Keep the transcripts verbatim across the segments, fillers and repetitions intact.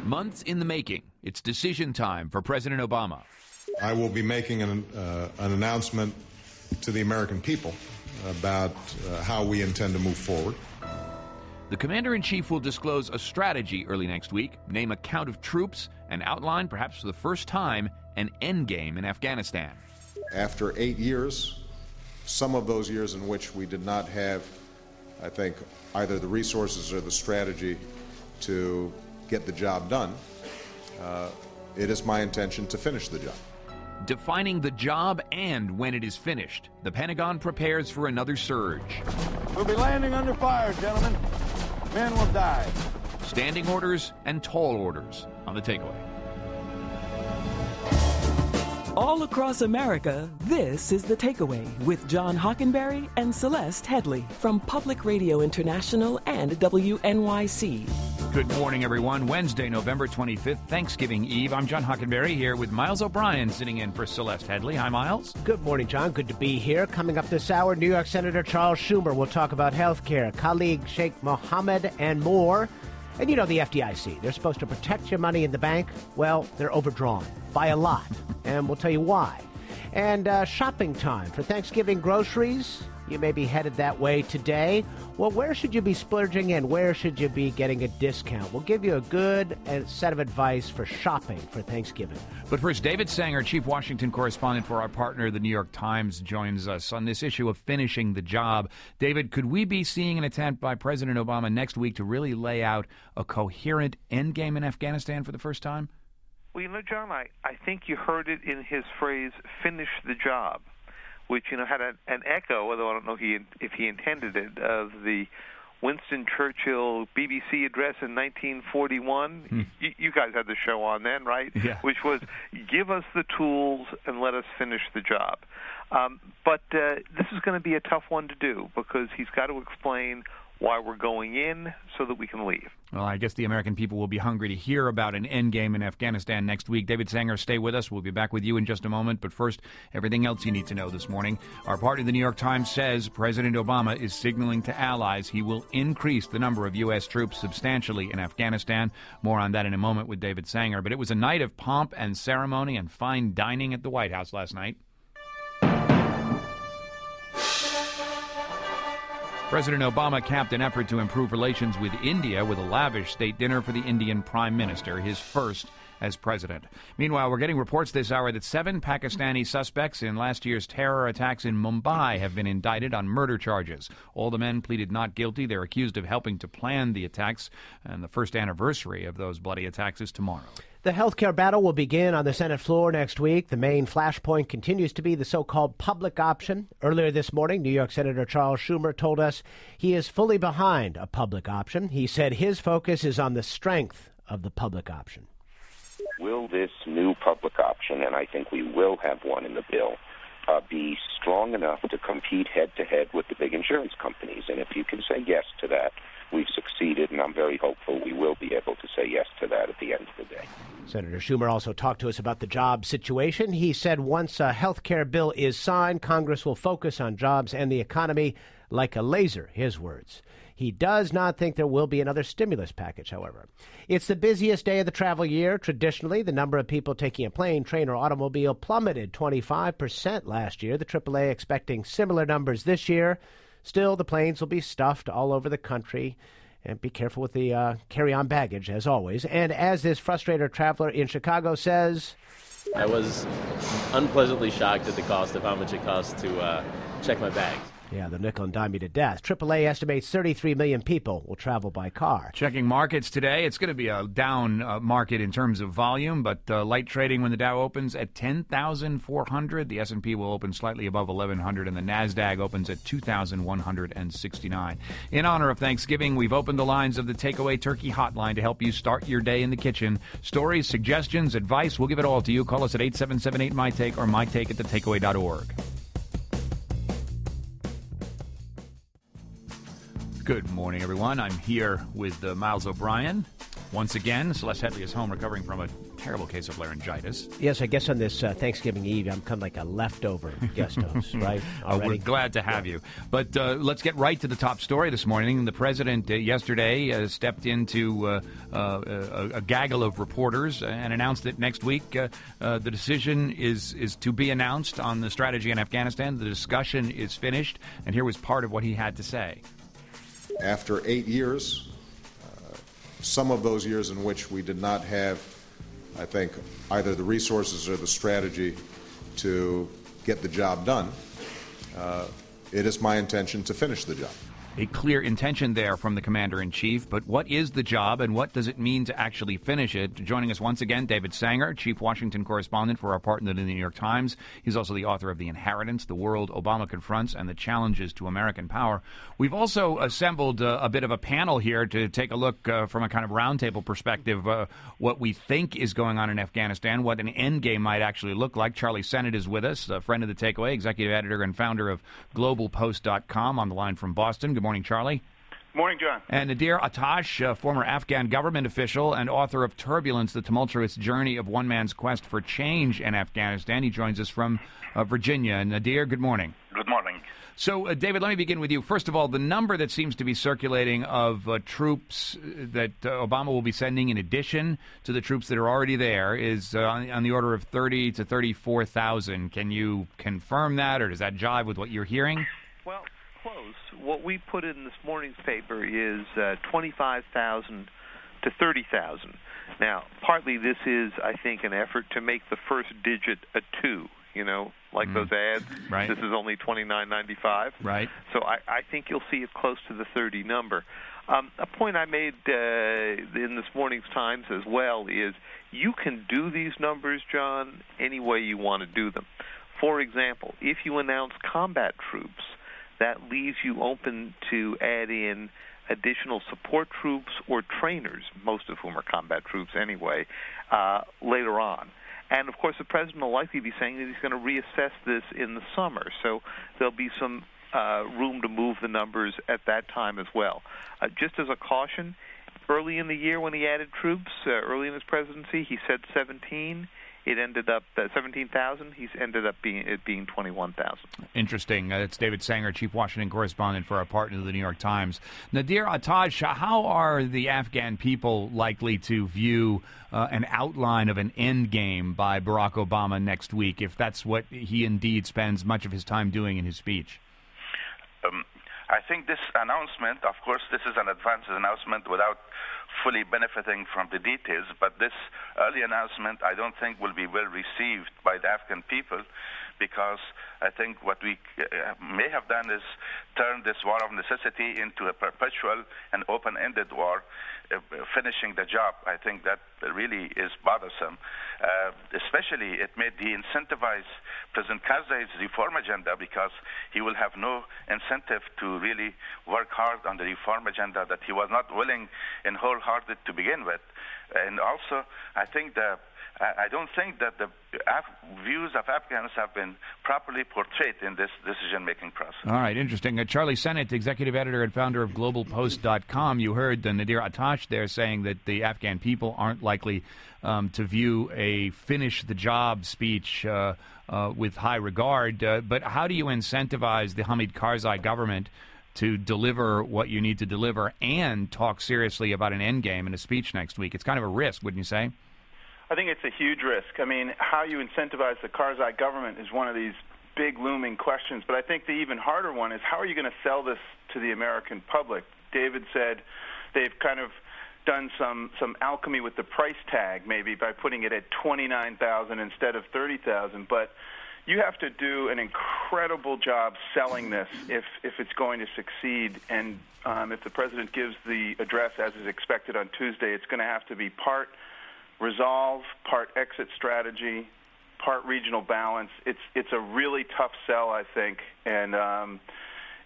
Months in the making, it's decision time for President Obama. I will be making an, uh, an announcement to the American people about uh, how we intend to move forward. The commander-in-chief will disclose a strategy early next week, name a count of troops, and outline, perhaps for the first time, an endgame in Afghanistan. After eight years, some of those years in which we did not have, I think, either the resources or the strategy to get the job done, uh, it is my intention to finish the job. Defining the job and when it is finished, the Pentagon prepares for another surge. We'll be landing under fire, gentlemen. Men will die. Standing orders and tall orders on The Takeaway. All across America, this is The Takeaway with John Hockenberry and Celeste Headley from Public Radio International and W N Y C. Good morning, everyone. Wednesday, November twenty-fifth, Thanksgiving Eve. I'm John Hockenberry here with Miles O'Brien sitting in for Celeste Headley. Hi, Miles. Good morning, John. Good to be here. Coming up this hour, New York Senator Charles Schumer will talk about health care, colleague Sheikh Mohammed, and more. And you know the F D I C. They're supposed to protect your money in the bank. Well, they're overdrawn by a lot, and we'll tell you why. And uh, shopping time for Thanksgiving groceries. You may be headed that way today. Well, where should you be splurging and where should you be getting a discount? We'll give you a good set of advice for shopping for Thanksgiving. But first, David Sanger, chief Washington correspondent for our partner, the New York Times, joins us on this issue of finishing the job. David, could we be seeing an attempt by President Obama next week to really lay out a coherent endgame in Afghanistan for the first time? Well, you know, John, I, I think you heard it in his phrase, finish the job, which, you know, had a, an echo, although I don't know he, if he intended it, of the Winston Churchill B B C address in nineteen forty-one. Hmm. You, you guys had the show on then, right? Yeah. Which was, give us the tools and let us finish the job. Um, but uh, this is going to be a tough one to do because he's got to explain why we're going in so that we can leave. Well, I guess the American people will be hungry to hear about an endgame in Afghanistan next week. David Sanger, stay with us. We'll be back with you in just a moment. But first, everything else you need to know this morning. Our partner, the New York Times, says President Obama is signaling to allies he will increase the number of U S troops substantially in Afghanistan. More on that in a moment with David Sanger. But it was a night of pomp and ceremony and fine dining at the White House last night. President Obama capped an effort to improve relations with India with a lavish state dinner for the Indian Prime Minister, his first as president. Meanwhile, we're getting reports this hour that seven Pakistani suspects in last year's terror attacks in Mumbai have been indicted on murder charges. All the men pleaded not guilty. They're accused of helping to plan the attacks, and the first anniversary of those bloody attacks is tomorrow. The health care battle will begin on the Senate floor next week. The main flashpoint continues to be the so-called public option. Earlier this morning, New York Senator Charles Schumer told us he is fully behind a public option. He said his focus is on the strength of the public option. Will this new public option, and I think we will have one in the bill, uh, be strong enough to compete head-to-head with the big insurance companies? And if you can say yes to that, we've succeeded, and I'm very hopeful we will be able to say yes to that at the end of the day. Senator Schumer also talked to us about the job situation. He said once a health care bill is signed, Congress will focus on jobs and the economy like a laser, his words. He does not think there will be another stimulus package, however. It's the busiest day of the travel year. Traditionally, the number of people taking a plane, train, or automobile plummeted twenty-five percent last year. The triple A expecting similar numbers this year. Still, the planes will be stuffed all over the country. And be careful with the uh, carry-on baggage, as always. And as this frustrated traveler in Chicago says, I was unpleasantly shocked at the cost of how much it costs to uh, check my bags. Yeah, the nickel and dime you to death. triple A estimates thirty-three million people will travel by car. Checking markets today. It's going to be a down uh, market in terms of volume, but uh, light trading when the Dow opens at ten thousand four hundred. The S and P will open slightly above eleven hundred, and the NASDAQ opens at two thousand one hundred sixty-nine. In honor of Thanksgiving, we've opened the lines of the Takeaway Turkey Hotline to help you start your day in the kitchen. Stories, suggestions, advice, we'll give it all to you. Call us at eight seven seven eight, M Y Take or my take at the takeaway dot org. Good morning, everyone. I'm here with uh, Miles O'Brien Once again, Celeste Headley is home recovering from a terrible case of laryngitis. Yes, I guess on this uh, Thanksgiving Eve, I'm kind of like a leftover guest host, right? Uh, we're glad to have you. But uh, let's get right to the top story this morning. The president uh, yesterday uh, stepped into uh, uh, a, a gaggle of reporters and announced that next week uh, uh, the decision is, is to be announced on the strategy in Afghanistan. The discussion is finished, and here was part of what he had to say. After eight years, some of those years in which we did not have, I think, either the resources or the strategy to get the job done, uh, it is my intention to finish the job. A clear intention there from the commander-in-chief, but what is the job and what does it mean to actually finish it? Joining us once again, David Sanger, chief Washington correspondent for our partner in the New York Times. He's also the author of The Inheritance, The World Obama Confronts, and the Challenges to American Power. We've also assembled uh, a bit of a panel here to take a look uh, from a kind of roundtable perspective, uh, what we think is going on in Afghanistan, what an endgame might actually look like. Charlie Sennett is with us, a friend of The Takeaway, executive editor and founder of global post dot com, on the line from Boston. Good morning, Charlie. Morning, John. And Nadir Atash, uh, former Afghan government official and author of Turbulence, the tumultuous journey of one man's quest for change in Afghanistan. He joins us from uh, Virginia. Nadir, good morning. Good morning. So, uh, David, let me begin with you. First of all, the number that seems to be circulating of uh, troops that uh, Obama will be sending in addition to the troops that are already there is uh, on, on the order of thirty to thirty-four thousand. Can you confirm that, or does that jive with what you're hearing? Well, close. What we put in this morning's paper is uh, twenty-five thousand to thirty thousand. Now, partly this is, I think, an effort to make the first digit a two, you know, like mm. those ads. Right. This is only twenty-nine ninety-five. Right. So I, I think you'll see it close to the thirty number. Um, a point I made uh, in this morning's Times as well is you can do these numbers, John, any way you want to do them. For example, if you announce combat troops, that leaves you open to add in additional support troops or trainers, most of whom are combat troops anyway, uh, later on. And, of course, the president will likely be saying that he's going to reassess this in the summer. So there'll be some uh, room to move the numbers at that time as well. Uh, just as a caution, early in the year when he added troops, uh, early in his presidency, he said seventeen. It ended up uh, seventeen thousand. He's ended up being it being twenty-one thousand. Interesting. Uh, it's David Sanger, chief Washington correspondent for our partner, the New York Times. Nadir Atash, how are the Afghan people likely to view uh, an outline of an end game by Barack Obama next week, if that's what he indeed spends much of his time doing in his speech? Um, I think this announcement, of course, this is an advance announcement without fully benefiting from the details, but this early announcement I don't think will be well received by the Afghan people, because I think what we uh, may have done is turn this war of necessity into a perpetual and open-ended war, uh, finishing the job. I think that really is bothersome. Uh, especially it may de-incentivize President Karzai's reform agenda, because he will have no incentive to really work hard on the reform agenda that he was not willing and wholehearted to begin with. And also, I think the I don't think that the Af- views of Afghans have been properly portrayed in this decision-making process. All right, interesting. Uh, Charlie Sennett, executive editor and founder of global post dot com. You heard uh, Nadir Atash there saying that the Afghan people aren't likely um, to view a finish-the-job speech uh, uh, with high regard. Uh, but how do you incentivize the Hamid Karzai government to deliver what you need to deliver and talk seriously about an endgame in a speech next week? It's kind of a risk, wouldn't you say? I think it's a huge risk. I mean, how you incentivize the Karzai government is one of these big looming questions, but I think the even harder one is how are you going to sell this to the American public? David said they've kind of done some, some alchemy with the price tag, maybe by putting it at twenty-nine thousand instead of thirty thousand, but you have to do an incredible job selling this if, if it's going to succeed, and um, if the president gives the address as is expected on Tuesday, it's going to have to be part resolve, part exit strategy, part regional balance. It's it's a really tough sell, I think, and um,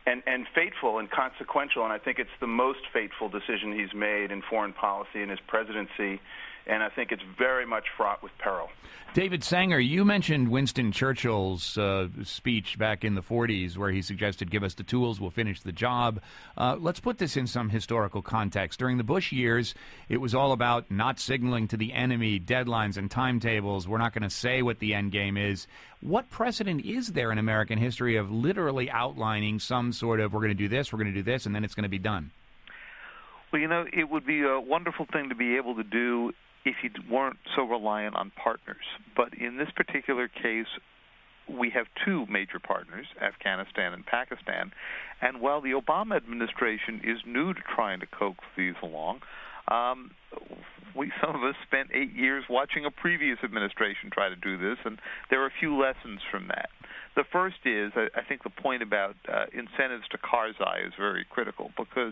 and, and fateful and consequential, and I think it's the most fateful decision he's made in foreign policy in his presidency, and I think it's very much fraught with peril. David Sanger, you mentioned Winston Churchill's uh, speech back in the forties where he suggested, give us the tools, we'll finish the job. Uh, let's put this in some historical context. During the Bush years, it was all about not signaling to the enemy deadlines and timetables. We're not going to say what the end game is. What precedent is there in American history of literally outlining some sort of, we're going to do this, we're going to do this, and then it's going to be done? Well, you know, it would be a wonderful thing to be able to do if you weren't so reliant on partners. But in this particular case, we have two major partners, Afghanistan and Pakistan. And while the Obama administration is new to trying to coax these along, um, we some of us spent eight years watching a previous administration try to do this, and there are a few lessons from that. The first is, I, I think the point about uh, incentives to Karzai is very critical, because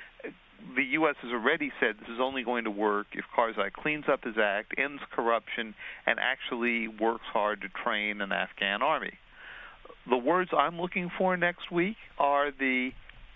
the U S has already said this is only going to work if Karzai cleans up his act, ends corruption, and actually works hard to train an Afghan army. The words I'm looking for next week are the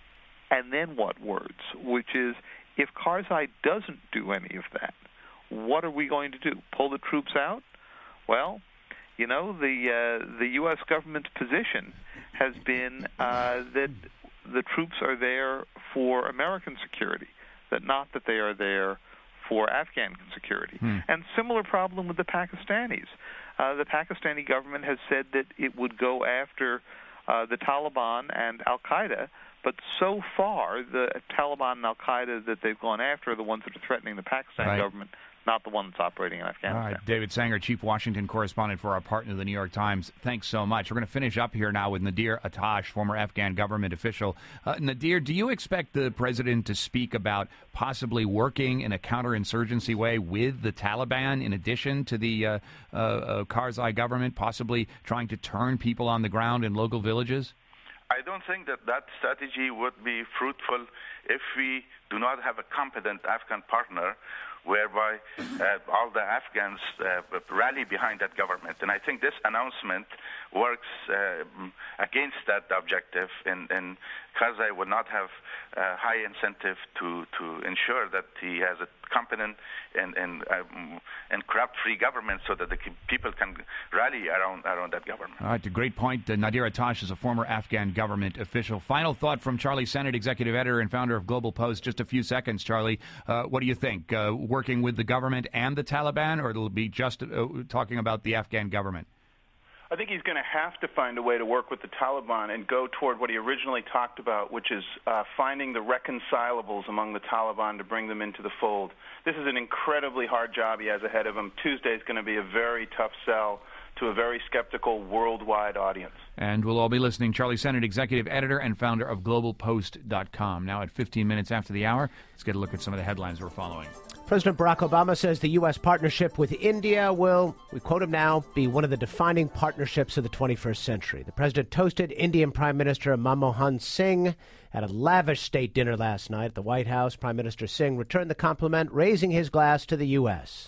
"and then what" words, which is, if Karzai doesn't do any of that, what are we going to do? Pull the troops out? Well, you know, the uh, the U S government's position has been uh, that the troops are there for American security, that not that they are there for Afghan security. Hmm. And similar problem with the Pakistanis. Uh, the Pakistani government has said that it would go after uh, the Taliban and Al-Qaeda, but so far the Taliban and Al-Qaeda that they've gone after are the ones that are threatening the Pakistan right. government, not the one that's operating in Afghanistan. All right, David Sanger, Chief Washington Correspondent for our partner, the New York Times. Thanks so much. We're going to finish up here now with Nadir Attash, former Afghan government official. Uh, Nadir, do you expect the president to speak about possibly working in a counterinsurgency way with the Taliban in addition to the uh, uh, uh, Karzai government, possibly trying to turn people on the ground in local villages? I don't think that that strategy would be fruitful if we do not have a competent Afghan partner whereby uh, all the Afghans uh, rally behind that government. And I think this announcement works uh, against that objective, and, and Karzai would not have uh, high incentive to, to ensure that he has a competent and, and, um, and corrupt-free government so that the people can rally around, around that government. All right, a great point. Uh, Nadir Attash is a former Afghan government official. Final thought from Charlie Sennett, executive editor and founder of Global Post. Just a few seconds, Charlie. Uh, what do you think? Uh, working with the government and the Taliban, or it'll be just uh, talking about the Afghan government? I think he's going to have to find a way to work with the Taliban and go toward what he originally talked about, which is uh, finding the reconcilables among the Taliban to bring them into the fold. This is an incredibly hard job he has ahead of him. Tuesday is going to be a very tough sell to a very skeptical worldwide audience. And we'll all be listening. Charlie Sennett, executive editor and founder of global post dot com. Now at fifteen minutes after the hour, let's get a look at some of the headlines we're following. President Barack Obama says the U S partnership with India will, we quote him now, be one of the defining partnerships of the twenty-first century. The president toasted Indian Prime Minister Manmohan Singh at a lavish state dinner last night at the White House. Prime Minister Singh returned the compliment, raising his glass to the U S.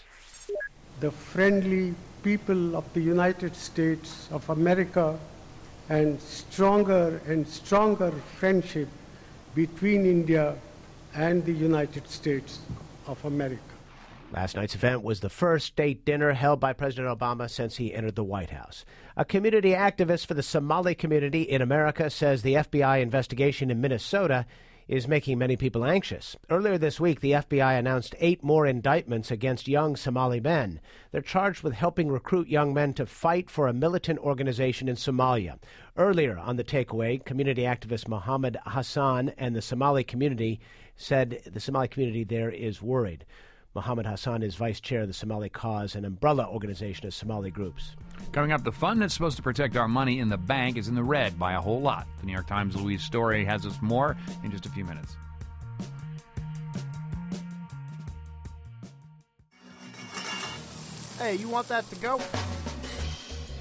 The friendly people of the United States of America and stronger and stronger friendship between India and the United States of America. Last night's event was the first state dinner held by President Obama since he entered the White House. A community activist for the Somali community in America says the F B I investigation in Minnesota is making many people anxious. Earlier this week, the F B I announced eight more indictments against young Somali men. They're charged with helping recruit young men to fight for a militant organization in Somalia. Earlier on the takeaway, community activist Mohammed Hassan and the Somali community said the Somali community there is worried. Mohammed Hassan is vice chair of the Somali Cause, an umbrella organization of Somali groups. Coming up, the fund that's supposed to protect our money in the bank is in the red by a whole lot. The New York Times' Louise Story has us more in just a few minutes. Hey, you want that to go?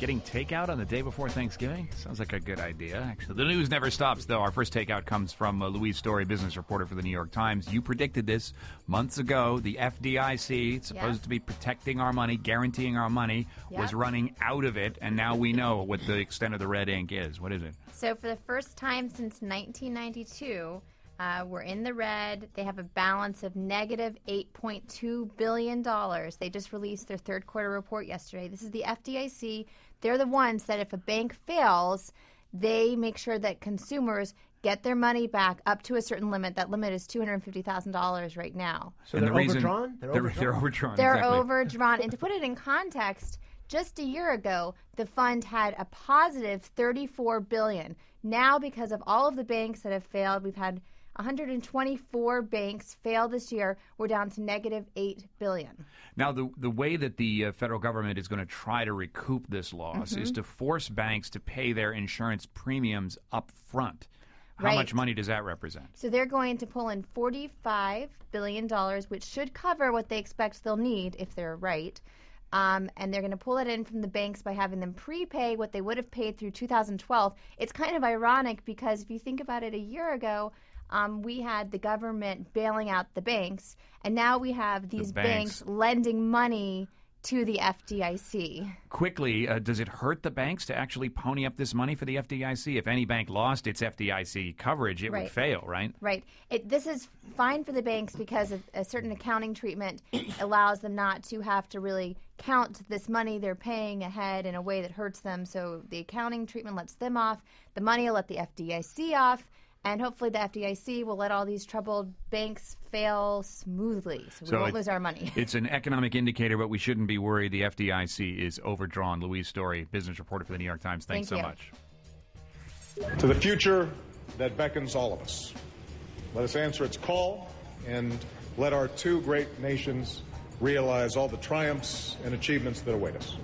Getting takeout on the day before Thanksgiving? Sounds like a good idea, actually. The news never stops, though. Our first takeout comes from uh, Louise Story, business reporter for the New York Times. You predicted this months ago. The F D I C, supposed Yep. to be protecting our money, guaranteeing our money, Yep. was running out of it, and now we know what the extent of the red ink is. What is it? So for the first time since nineteen ninety-two, uh, we're in the red. They have a balance of negative eight point two billion dollars. They just released their third quarter report yesterday. This is the F D I C. They're the ones that if a bank fails, they make sure that consumers get their money back up to a certain limit. That limit is two hundred fifty thousand dollars right now. So And they're the reason- overdrawn? They're They're, overdrawn? they're overdrawn. They're exactly. overdrawn. And to put it in context, just a year ago, the fund had a positive thirty-four billion dollars. Now, because of all of the banks that have failed, we've had one hundred twenty-four banks fail this year. We're down to negative eight billion dollars. Now, the the way that the uh, federal government is going to try to recoup this loss Mhm. is to force banks to pay their insurance premiums up front. How Right. much money does that represent? So they're going to pull in forty-five billion dollars, which should cover what they expect they'll need if they're right. Um, and they're going to pull it in from the banks by having them prepay what they would have paid through two thousand twelve. It's kind of ironic because if you think about it, a year ago, um, we had the government bailing out the banks, and now we have these banks. banks lending money to the F D I C. Quickly, uh, does it hurt the banks to actually pony up this money for the F D I C? If any bank lost its F D I C coverage, it would Right. fail, right? Right. It, this is fine for the banks because of a certain accounting treatment allows them not to have to really count this money they're paying ahead in a way that hurts them. So the accounting treatment lets them off. The money will let the F D I C off. And hopefully the F D I C will let all these troubled banks fail smoothly so we So won't it- lose our money. It's an economic indicator, but we shouldn't be worried. The F D I C is overdrawn. Louise Story, business reporter for the New York Times. Thanks Thank so you. much. To the future that beckons all of us. Let us answer its call and let our two great nations realize all the triumphs and achievements that await us.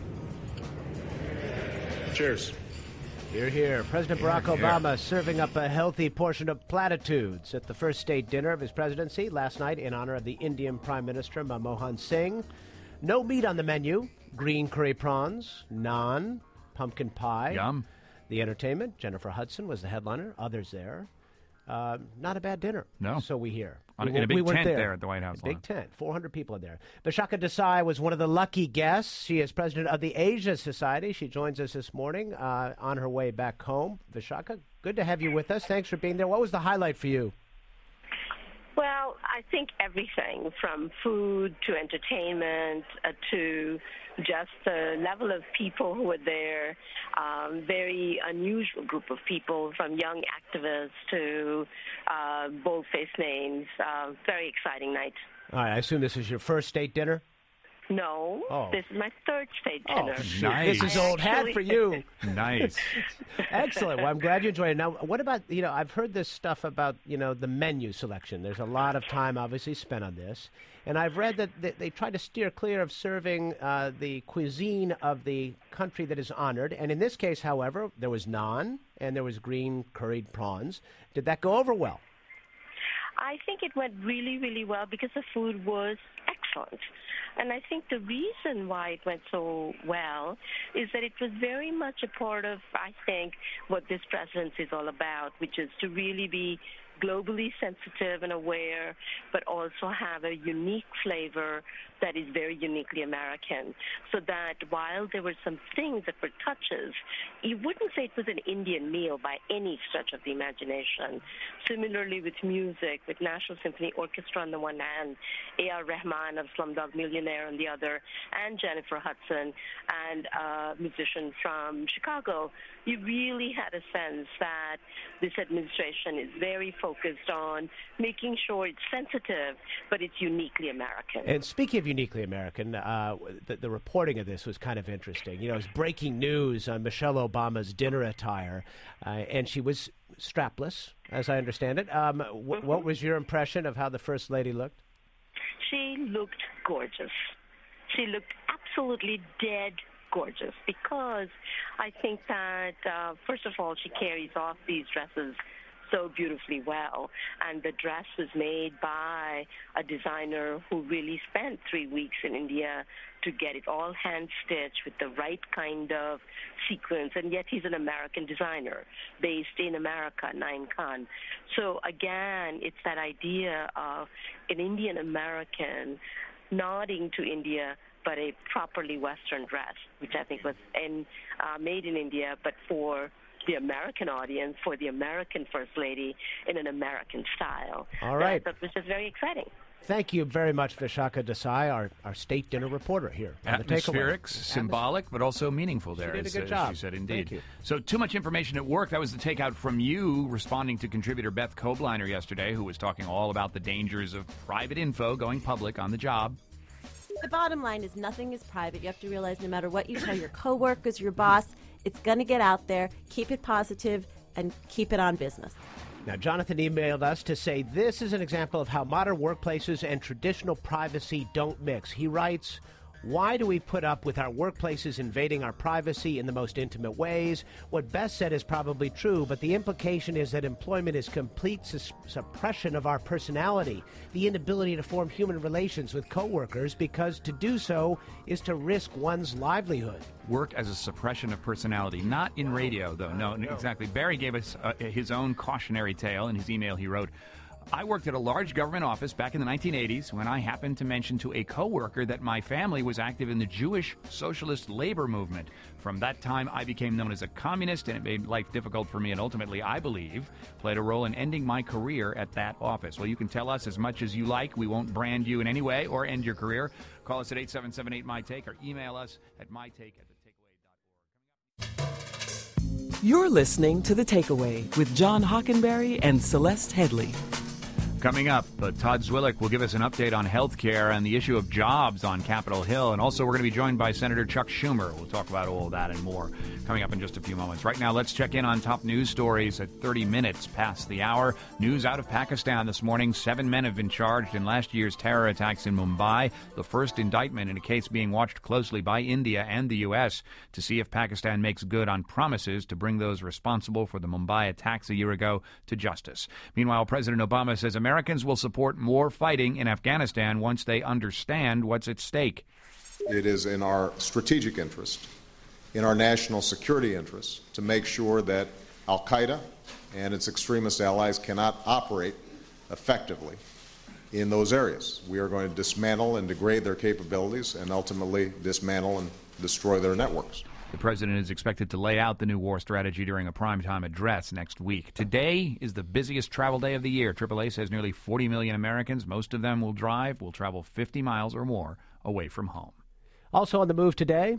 Cheers. Here, here. President Here, Barack here. Obama serving up a healthy portion of platitudes at the first state dinner of his presidency last night in honor of the Indian Prime Minister Manmohan Singh. No meat on the menu. Green curry prawns, naan, pumpkin pie. Yum. The entertainment, Jennifer Hudson was the headliner. Others there. Uh, not a bad dinner. No. So we hear. On- We- in a big we weren't tent there. there at the White House A big lawn. tent. four hundred people in there. Vishaka Desai was one of the lucky guests. She is president of the Asia Society. She joins us this morning uh, on her way back home. Vishaka, good to have you with us. Thanks for being there. What was the highlight for you? Well, I think everything from food to entertainment uh, to just the level of people who were there, um, very unusual group of people from young activists to uh, bold-faced names. Uh, very exciting night. All right, I assume this is your first state dinner? No, Oh. this is my third state Oh, dinner. shoot. This is old hat for you. Nice. Excellent. Well, I'm glad you enjoyed it. Now, what about, you know, I've heard this stuff about, you know, the menu selection. There's a lot of time, obviously, spent on this. And I've read that they, they try to steer clear of serving uh, the cuisine of the country that is honored. And in this case, however, there was naan and there was green curried prawns. Did that go over well? I think it went really, really well because the food was excellent. And I think the reason why it went so well is that it was very much a part of, I think, what this presidency is all about, which is to really be globally sensitive and aware, but also have a unique flavor that is very uniquely American. So that while there were some things that were touches, you wouldn't say it was an Indian meal by any stretch of the imagination. Similarly with music, with National Symphony Orchestra on the one hand, A R Rahman of Slumdog Millionaire on the other, and Jennifer Hudson, and a musician from Chicago, you really had a sense that this administration is very focused on making sure it's sensitive, but it's uniquely American. And speaking of uniquely American, uh, the, the reporting of this was kind of interesting. You know, it was breaking news on Michelle Obama's dinner attire, uh, and she was strapless, as I understand it. Um, wh- Mm-hmm. What was your impression of how the First Lady looked? She looked gorgeous. She looked absolutely dead gorgeous because I think that, uh, first of all, she carries off these dresses so beautifully well. And the dress was made by a designer who really spent three weeks in India to get it all hand-stitched with the right kind of sequence, and yet he's an American designer based in America, Naim Khan. So again, it's that idea of an Indian American nodding to India, but a properly Western dress, which I think was in, uh, made in India, but for the American audience, for the American First Lady in an American style. All right. That, which is very exciting. Thank you very much, Vishaka Desai, our, our state dinner reporter here. on Atmospheric, the Takeaway. symbolic, but also meaningful there. She did a as, good uh, job. She said, indeed. Thank you. So, too much information at work. That was the takeout from you, responding to contributor Beth Kobliner yesterday, who was talking all about the dangers of private info going public on the job. The bottom line is nothing is private. You have to realize no matter what you tell your coworkers, your boss, it's going to get out there. Keep it positive and keep it on business. Now, Jonathan emailed us to say this is an example of how modern workplaces and traditional privacy don't mix. He writes, why do we put up with our workplaces invading our privacy in the most intimate ways? What Beth said is probably true, but the implication is that employment is complete sus- suppression of our personality, the inability to form human relations with coworkers, because to do so is to risk one's livelihood. Work as a suppression of personality. Not in radio, though. No, no. exactly. Barry gave us uh, his own cautionary tale in his email. He wrote, I worked at a large government office back in the nineteen eighties when I happened to mention to a coworker that my family was active in the Jewish socialist labor movement. From that time, I became known as a communist, and it made life difficult for me, and ultimately, I believe, played a role in ending my career at that office. Well, you can tell us as much as you like. We won't brand you in any way or end your career. Call us at eight seven seven eight M Y Take or email us at my take at the takeaway dot org. You're listening to The Takeaway with John Hockenberry and Celeste Headley. Coming up, uh, Todd Zwillich will give us an update on health care and the issue of jobs on Capitol Hill. And also, we're going to be joined by Senator Chuck Schumer. We'll talk about all of that and more coming up in just a few moments. Right now, let's check in on top news stories at thirty minutes past the hour. News out of Pakistan this morning. Seven men have been charged in last year's terror attacks in Mumbai. The first indictment in a case being watched closely by India and the U S to see if Pakistan makes good on promises to bring those responsible for the Mumbai attacks a year ago to justice. Meanwhile, President Obama says Americans will support more fighting in Afghanistan once they understand what's at stake. It is in our strategic interest, in our national security interest, to make sure that al-Qaeda and its extremist allies cannot operate effectively in those areas. We are going to dismantle and degrade their capabilities and ultimately dismantle and destroy their networks. The president is expected to lay out the new war strategy during a primetime address next week. Today is the busiest travel day of the year. triple A says nearly forty million Americans, most of them will drive, will travel fifty miles or more away from home. Also on the move today,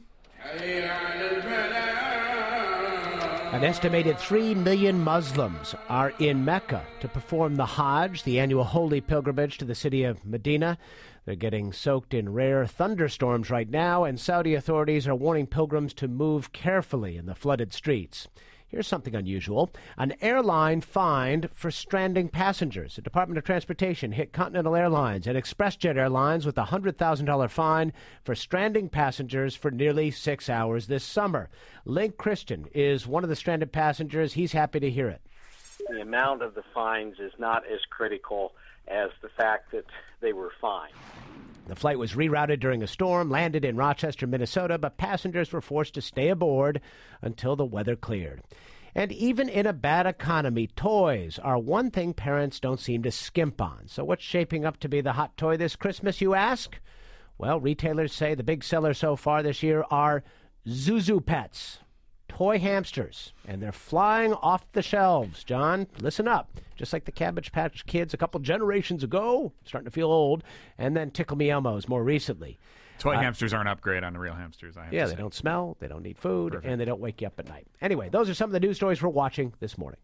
an estimated three million Muslims are in Mecca to perform the Hajj, the annual holy pilgrimage to the city of Medina. They're getting soaked in rare thunderstorms right now, and Saudi authorities are warning pilgrims to move carefully in the flooded streets. Here's something unusual. An airline fined for stranding passengers. The Department of Transportation hit Continental Airlines and ExpressJet Airlines with a one hundred thousand dollars fine for stranding passengers for nearly six hours this summer. Link Christian is one of the stranded passengers. He's happy to hear it. The amount of the fines is not as critical as the fact that they were fined. The flight was rerouted during a storm, landed in Rochester, Minnesota, but passengers were forced to stay aboard until the weather cleared. And even in a bad economy, toys are one thing parents don't seem to skimp on. So what's shaping up to be the hot toy this Christmas, you ask? Well, retailers say the big seller so far this year are Zuzu Pets, toy hamsters, and they're flying off the shelves. John, listen up. Just like the Cabbage Patch Kids a couple generations ago, starting to feel old, and then Tickle Me Elmos more recently. Toy uh, hamsters are an upgrade on the real hamsters, I have Yeah, to they say. don't smell, they don't need food, Perfect. and they don't wake you up at night. Anyway, those are some of the news stories we're watching this morning.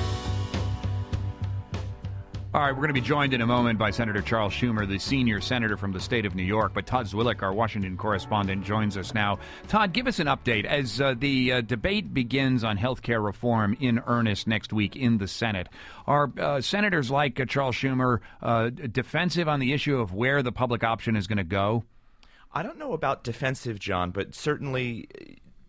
All right, we're going to be joined in a moment by Senator Charles Schumer, the senior senator from the state of New York. But Todd Zwillich, our Washington correspondent, joins us now. Todd, give us an update as uh, the uh, debate begins on health care reform in earnest next week in the Senate. Are uh, senators like uh, Charles Schumer uh, defensive on the issue of where the public option is going to go? I don't know about defensive, John, but certainly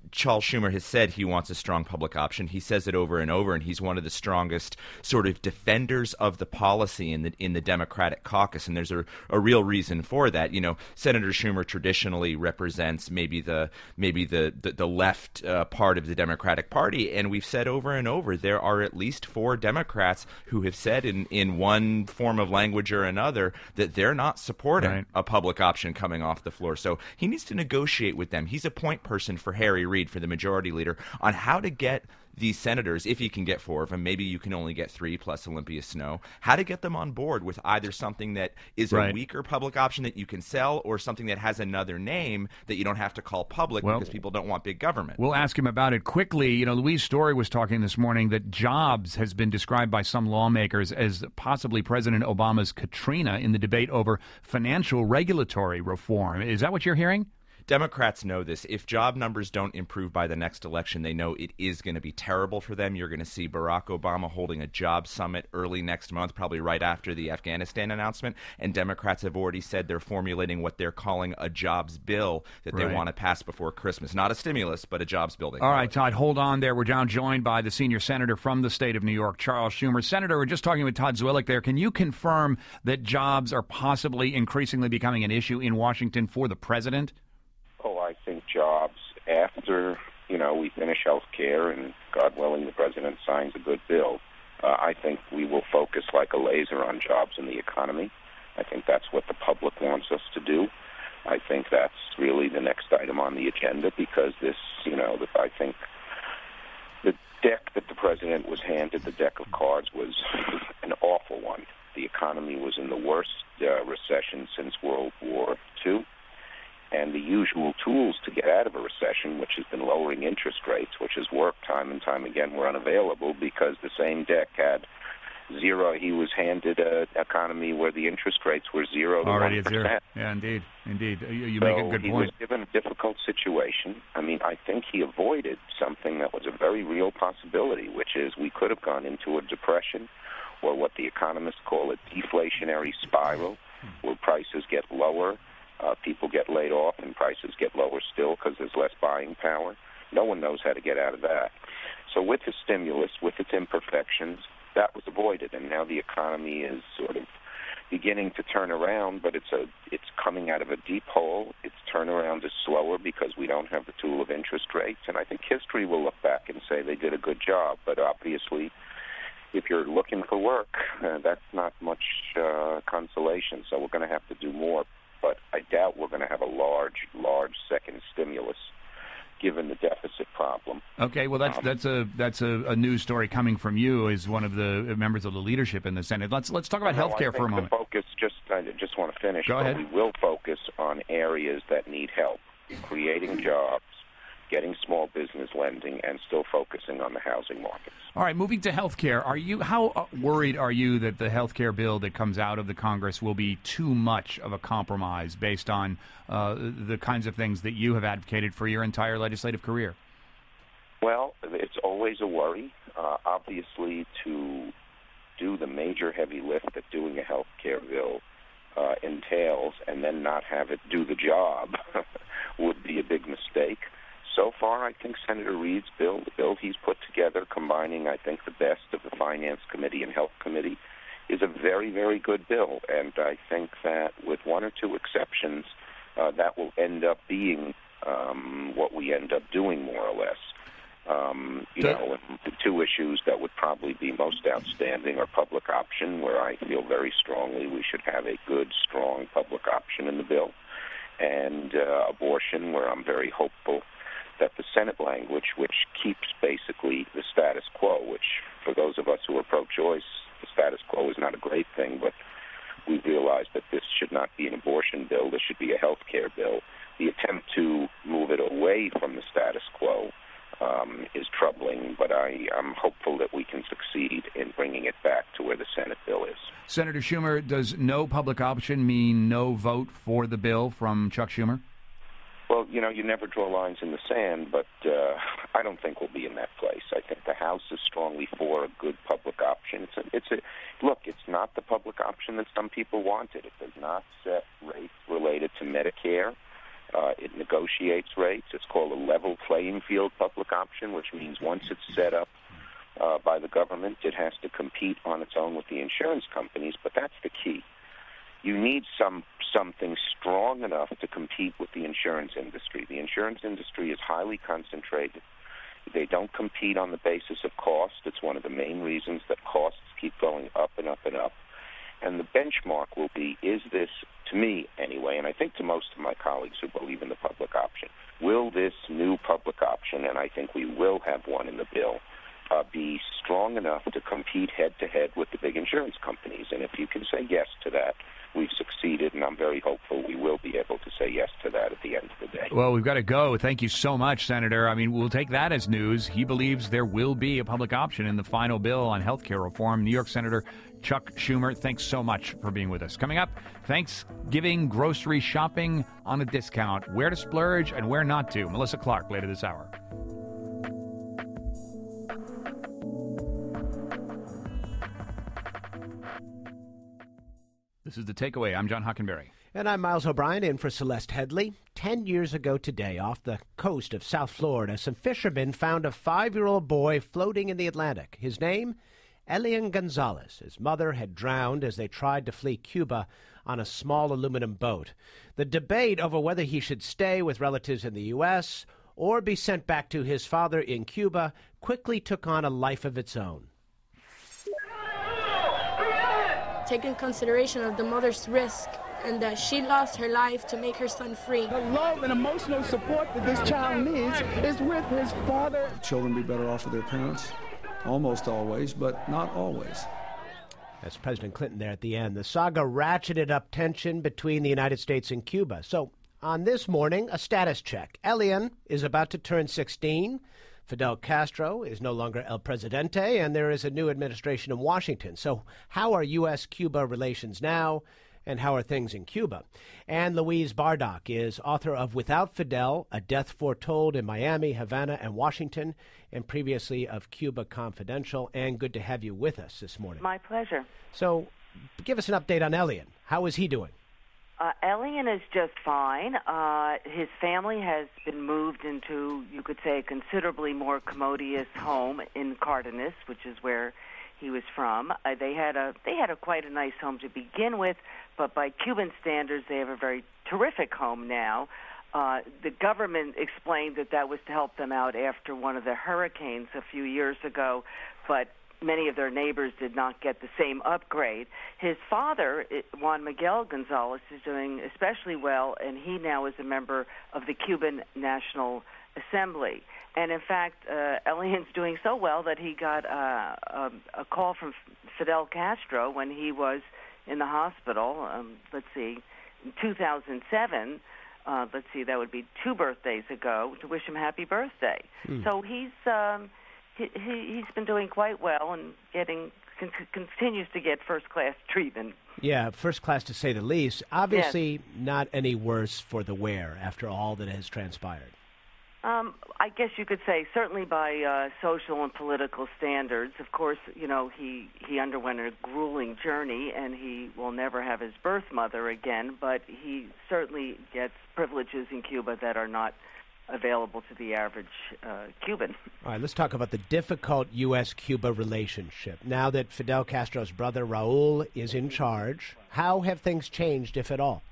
Charles Schumer has said he wants a strong public option. He says it over and over, and he's one of the strongest sort of defenders of the policy in the in the Democratic caucus, and there's a, a real reason for that. You know, Senator Schumer traditionally represents maybe the maybe the the, the left uh, part of the Democratic Party, and we've said over and over there are at least four Democrats who have said in, in one form of language or another that they're not supporting right. a public option coming off the floor. So he needs to negotiate with them. He's a point person for Harry Reid, for the majority leader, on how to get these senators, if you can get four of them, maybe you can only get three plus Olympia Snowe, how to get them on board with either something that is right. a weaker public option that you can sell or something that has another name that you don't have to call public well, because people don't want big government. We'll ask him about it quickly. You know, Louise Story was talking this morning that Jobs has been described by some lawmakers as possibly President Obama's Katrina in the debate over financial regulatory reform. Is that what you're hearing? Democrats know this. If job numbers don't improve by the next election, they know it is going to be terrible for them. You're going to see Barack Obama holding a job summit early next month, probably right after the Afghanistan announcement. And Democrats have already said they're formulating what they're calling a jobs bill that they right. want to pass before Christmas. Not a stimulus, but a jobs bill. All right, Todd, hold on there. We're now joined by the senior senator from the state of New York, Charles Schumer. Senator, we're just talking with Todd Zwillich there. Can you confirm that jobs are possibly increasingly becoming an issue in Washington for the president? Oh, I think jobs after, you know, we finish health care and, God willing, the president signs a good bill, uh, I think we will focus like a laser on jobs in the economy. I think that's what the public wants us to do. I think that's really the next item on the agenda because this, you know, I think the deck that the president was handed, the deck of cards, was an awful one. The economy was in the worst uh, recession since World War Two. And the usual tools to get out of a recession, which has been lowering interest rates, which has worked time and time again, were unavailable because the same deck had zero. He was handed an economy where the interest rates were zero to already one percent. At zero. Yeah, indeed, indeed. You, you so make a good he point. He was given a difficult situation. I mean, I think he avoided something that was a very real possibility, which is we could have gone into a depression or what the economists call a deflationary spiral, where prices get lower. Uh, people get laid off and prices get lower still because there's less buying power. No one knows how to get out of that. So with the stimulus, with its imperfections, that was avoided, and now the economy is sort of beginning to turn around, but it's a it's coming out of a deep hole. Its turnaround is slower because we don't have the tool of interest rates, and I think history will look back and say they did a good job, but obviously if you're looking for work, uh, that's not much uh, consolation, so we're going to have to do more. But I doubt we're going to have a large, large second stimulus, given the deficit problem. Okay, well that's um, that's a that's a, a news story coming from you as one of the members of the leadership in the Senate. Let's let's talk about no, health care for a moment. The focus, just I just want to finish. Go ahead. We will focus on areas that need help, creating jobs, getting small business lending, and still focusing on the housing markets. All right, moving to health care. Are you how worried are you that the health care bill that comes out of the Congress will be too much of a compromise based on uh, the kinds of things that you have advocated for your entire legislative career? Well, it's always a worry. Uh, obviously, to do the major heavy lift that doing a health care bill uh, entails and then not have it do the job would be a big mistake. So far, I think Senator Reid's bill, the bill he's put together, combining, I think, the best of the Finance Committee and Health Committee, is a very, very good bill. And I think that with one or two exceptions, uh, that will end up being um, what we end up doing, more or less. Um, you the, know, the two issues that would probably be most outstanding are public option, where I feel very strongly we should have a good, strong public option in the bill, and uh, abortion, where I'm very hopeful that the Senate language, which keeps basically the status quo, which for those of us who are pro-choice, the status quo is not a great thing, but we realize that this should not be an abortion bill, this should be a health care bill. The attempt to move it away from the status quo um, is troubling, but I, I'm hopeful that we can succeed in bringing it back to where the Senate bill is. Senator Schumer, does no public option mean no vote for the bill from Chuck Schumer? Well, you know, you never draw lines in the sand, but uh, I don't think we'll be in that place. I think the House is strongly for a good public option. It's a, it's a look, it's not the public option that some people wanted. It does not set rates related to Medicare Uh, it negotiates rates. It's called a level playing field public option, which means once it's set up uh, by the government, it has to compete on its own with the insurance companies. But that's the key. You need some something strong enough to compete with the insurance industry. The insurance industry is highly concentrated. They don't compete on the basis of cost. It's one of the main reasons that costs keep going up and up and up. And the benchmark will be, is this, to me anyway, and I think to most of my colleagues who believe in the public option, will this new public option, and I think we will have one in the bill, uh, be strong enough to compete head-to-head with the big insurance companies? And if you can say yes to that, we've succeeded, and I'm very hopeful we will be able to say yes to that at the end of the day. Well, we've got to go. Thank you so much, Senator. I mean, we'll take that as news. He believes there will be a public option in the final bill on health care reform. New York Senator Chuck Schumer, thanks so much for being with us. Coming up, Thanksgiving grocery shopping on a discount, where to splurge and where not to. Melissa Clark later this hour. This is The Takeaway. I'm John Hockenberry. And I'm Miles O'Brien, in for Celeste Headley. Ten years ago today, off the coast of South Florida, some fishermen found a five-year-old boy floating in the Atlantic. His name, Elian Gonzalez. His mother had drowned as they tried to flee Cuba on a small aluminum boat. The debate over whether he should stay with relatives in the U S or be sent back to his father in Cuba quickly took on a life of its own. Taking consideration of the mother's risk and that she lost her life to make her son free. The love and emotional support that this child needs is with his father. Children be better off with their parents, almost always, but not always. That's President Clinton there at the end. The saga ratcheted up tension between the United States and Cuba. So on this morning, a status check. Elian is about to turn sixteen. Fidel Castro is no longer El Presidente, and there is a new administration in Washington. So how are U S Cuba relations now, and how are things in Cuba? And Louise Bardock is author of Without Fidel, A Death Foretold in Miami, Havana, and Washington, and previously of Cuba Confidential. And good to have you with us this morning. My pleasure. So give us an update on Elian. How is he doing? Uh, Elian is just fine. Uh, his family has been moved into, you could say, a considerably more commodious home in Cardenas, which is where he was from. Uh, they had a they had a quite a nice home to begin with, but by Cuban standards, they have a very terrific home now. Uh, the government explained that that was to help them out after one of the hurricanes a few years ago, but many of their neighbors did not get the same upgrade. His father, Juan Miguel Gonzalez, is doing especially well, and he now is a member of the Cuban National Assembly. And in fact, uh, Elian's doing so well that he got uh, a, a call from Fidel Castro when he was in the hospital, um, let's see, in two thousand seven, uh, let's see, that would be two birthdays ago, to wish him happy birthday. Hmm. So he's... Um, He, he's been doing quite well and getting con- continues to get first-class treatment. Yeah, first class to say the least. Obviously, yes. Not any worse for the wear after all that has transpired. Um, I guess you could say, certainly by uh, social and political standards. Of course, you know, he, he underwent a grueling journey, and he will never have his birth mother again, but he certainly gets privileges in Cuba that are not available to the average uh, Cuban. All right, let's talk about the difficult U S Cuba relationship. Now that Fidel Castro's brother Raul is in charge, how have things changed, if at all?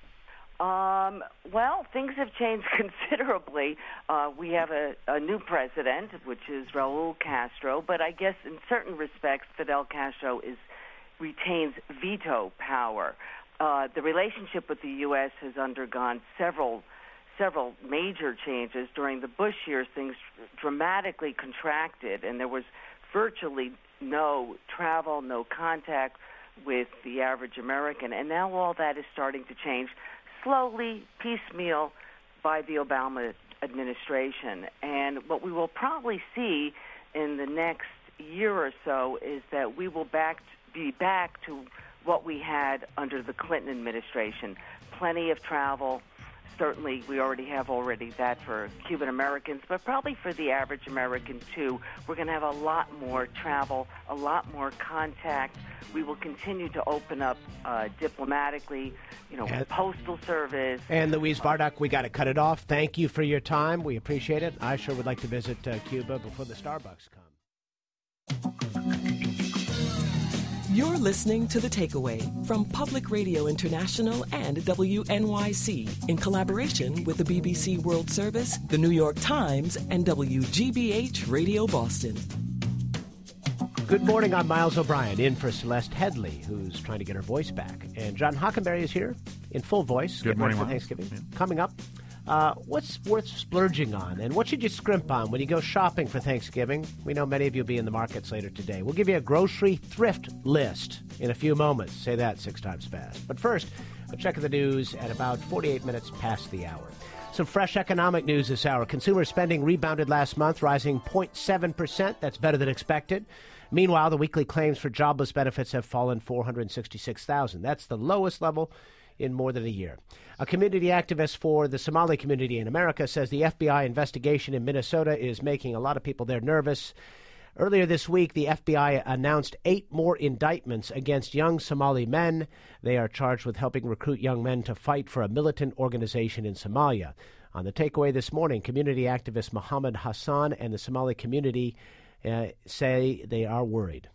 Um, well, things have changed considerably. Uh, we have a, a new president, which is Raul Castro, but I guess in certain respects, Fidel Castro is retains veto power. Uh, the relationship with the U S has undergone several several major changes. During the Bush years, things dramatically contracted, and there was virtually no travel, no contact with the average American. And now all that is starting to change slowly, piecemeal, by the Obama administration. And what we will probably see in the next year or so is that we will back be back to what we had under the Clinton administration. Plenty of travel, certainly, we already have already that for Cuban Americans, but probably for the average American, too. We're going to have a lot more travel, a lot more contact. We will continue to open up uh, diplomatically, you know, And- postal service. And Louise Bardock, we got to cut it off. Thank you for your time. We appreciate it. I sure would like to visit uh, Cuba before the Starbucks come. You're listening to The Takeaway from Public Radio International and W N Y C in collaboration with the B B C World Service, the New York Times, and W G B H Radio Boston. Good morning. I'm Miles O'Brien, in for Celeste Headley, who's trying to get her voice back. And John Hockenberry is here in full voice. Good getting ready morning, for Miles. Thanksgiving. Yeah. Coming up, uh, what's worth splurging on? And what should you scrimp on when you go shopping for Thanksgiving? We know many of you will be in the markets later today. We'll give you a grocery thrift list in a few moments. Say that six times fast. But first, a check of the news at about forty-eight minutes past the hour. Some fresh economic news this hour. Consumer spending rebounded last month, rising zero point seven percent. That's better than expected. Meanwhile, the weekly claims for jobless benefits have fallen four hundred sixty-six thousand. That's the lowest level in more than a year. A community activist for the Somali community in America says the F B I investigation in Minnesota is making a lot of people there nervous. Earlier this week, the F B I announced eight more indictments against young Somali men. They are charged with helping recruit young men to fight for a militant organization in Somalia. On the takeaway this morning, community activist Mohammed Hassan and the Somali community uh, say they are worried.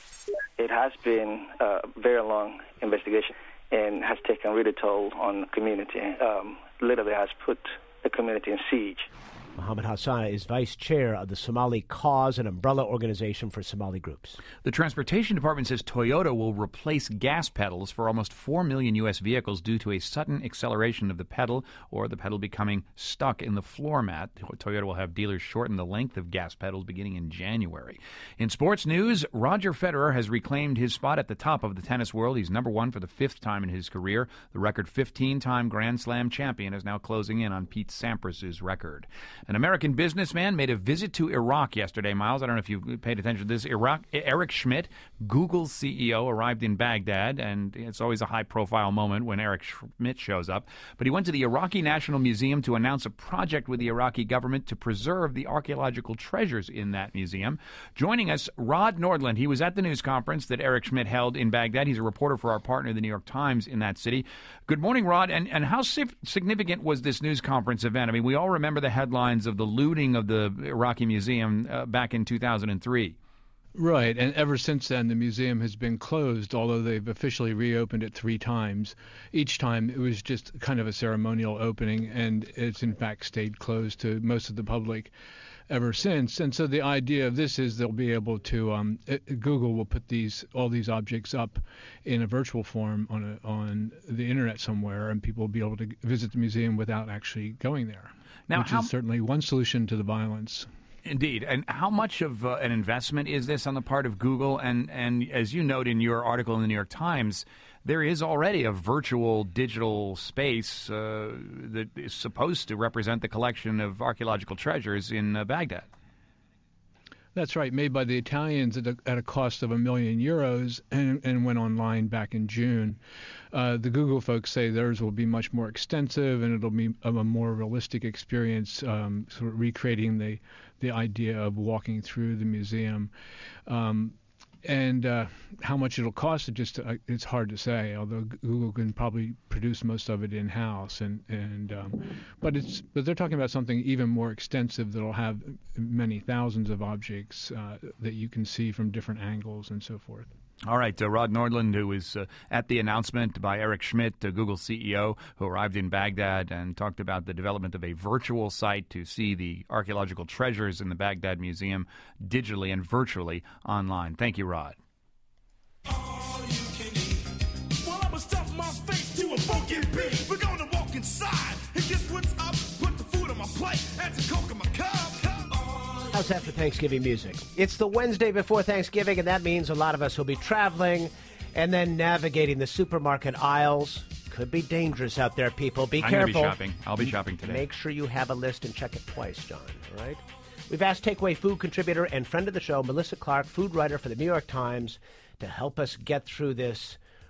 It has been a very long investigation and has taken really toll on the community. Um, literally has put the community in siege. Mohammed Hassan is vice chair of the Somali Cause, an umbrella organization for Somali groups. The Transportation Department says Toyota will replace gas pedals for almost four million U S vehicles due to a sudden acceleration of the pedal or the pedal becoming stuck in the floor mat. Toyota will have dealers shorten the length of gas pedals beginning in January. In sports news, Roger Federer has reclaimed his spot at the top of the tennis world. He's number one for the fifth time in his career. The record fifteen-time Grand Slam champion is now closing in on Pete Sampras's record. An American businessman made a visit to Iraq yesterday, Miles. I don't know if you paid attention to this. Iraq, Eric Schmidt, Google's C E O, arrived in Baghdad, and it's always a high-profile moment when Eric Schmidt shows up. But he went to the Iraqi National Museum to announce a project with the Iraqi government to preserve the archaeological treasures in that museum. Joining us, Rod Nordland. He was at the news conference that Eric Schmidt held in Baghdad. He's a reporter for our partner, the New York Times, in that city. Good morning, Rod. And, and how significant was this news conference event? I mean, we all remember the headlines of the looting of the Iraqi museum uh, back in two thousand three. Right, and ever since then the museum has been closed, although they've officially reopened it three times. Each time it was just kind of a ceremonial opening, and it's in fact stayed closed to most of the public ever since. And so the idea of this is they'll be able to um, it, Google will put these all these objects up in a virtual form on a, on the internet somewhere, and people will be able to visit the museum without actually going there. Now, which how, is certainly one solution to the violence. Indeed. And how much of uh, an investment is this on the part of Google? And, and as you note in your article in the New York Times, there is already a virtual digital space uh, that is supposed to represent the collection of archaeological treasures in uh, Baghdad. That's right, made by the Italians at a, at a cost of a million euros and, and went online back in June. Uh, the Google folks say theirs will be much more extensive and it'll be a, a more realistic experience, um, sort of recreating the, the idea of walking through the museum. Um, And uh, how much it'll cost, it just uh, it's hard to say. Although Google can probably produce most of it in house, and and um, but it's but they're talking about something even more extensive that'll have many thousands of objects uh, that you can see from different angles and so forth. All right, uh, Rod Nordland, who was uh, at the announcement by Eric Schmidt, uh, Google C E O, who arrived in Baghdad and talked about the development of a virtual site to see the archaeological treasures in the Baghdad Museum digitally and virtually online. Thank you, Rod. Well, I'ma stuff my face to a funky beat. We're gonna walk inside and guess what's up? Put the food on my plate and some coke in my cup. How's that for Thanksgiving music? It's the Wednesday before Thanksgiving, and that means a lot of us will be traveling and then navigating the supermarket aisles. Could be dangerous out there, people. Be I'm careful. I'm going to be shopping. I'll be shopping today. Make sure you have a list and check it twice, John. All right? We've asked Takeaway food contributor and friend of the show, Melissa Clark, food writer for the New York Times, to help us get through this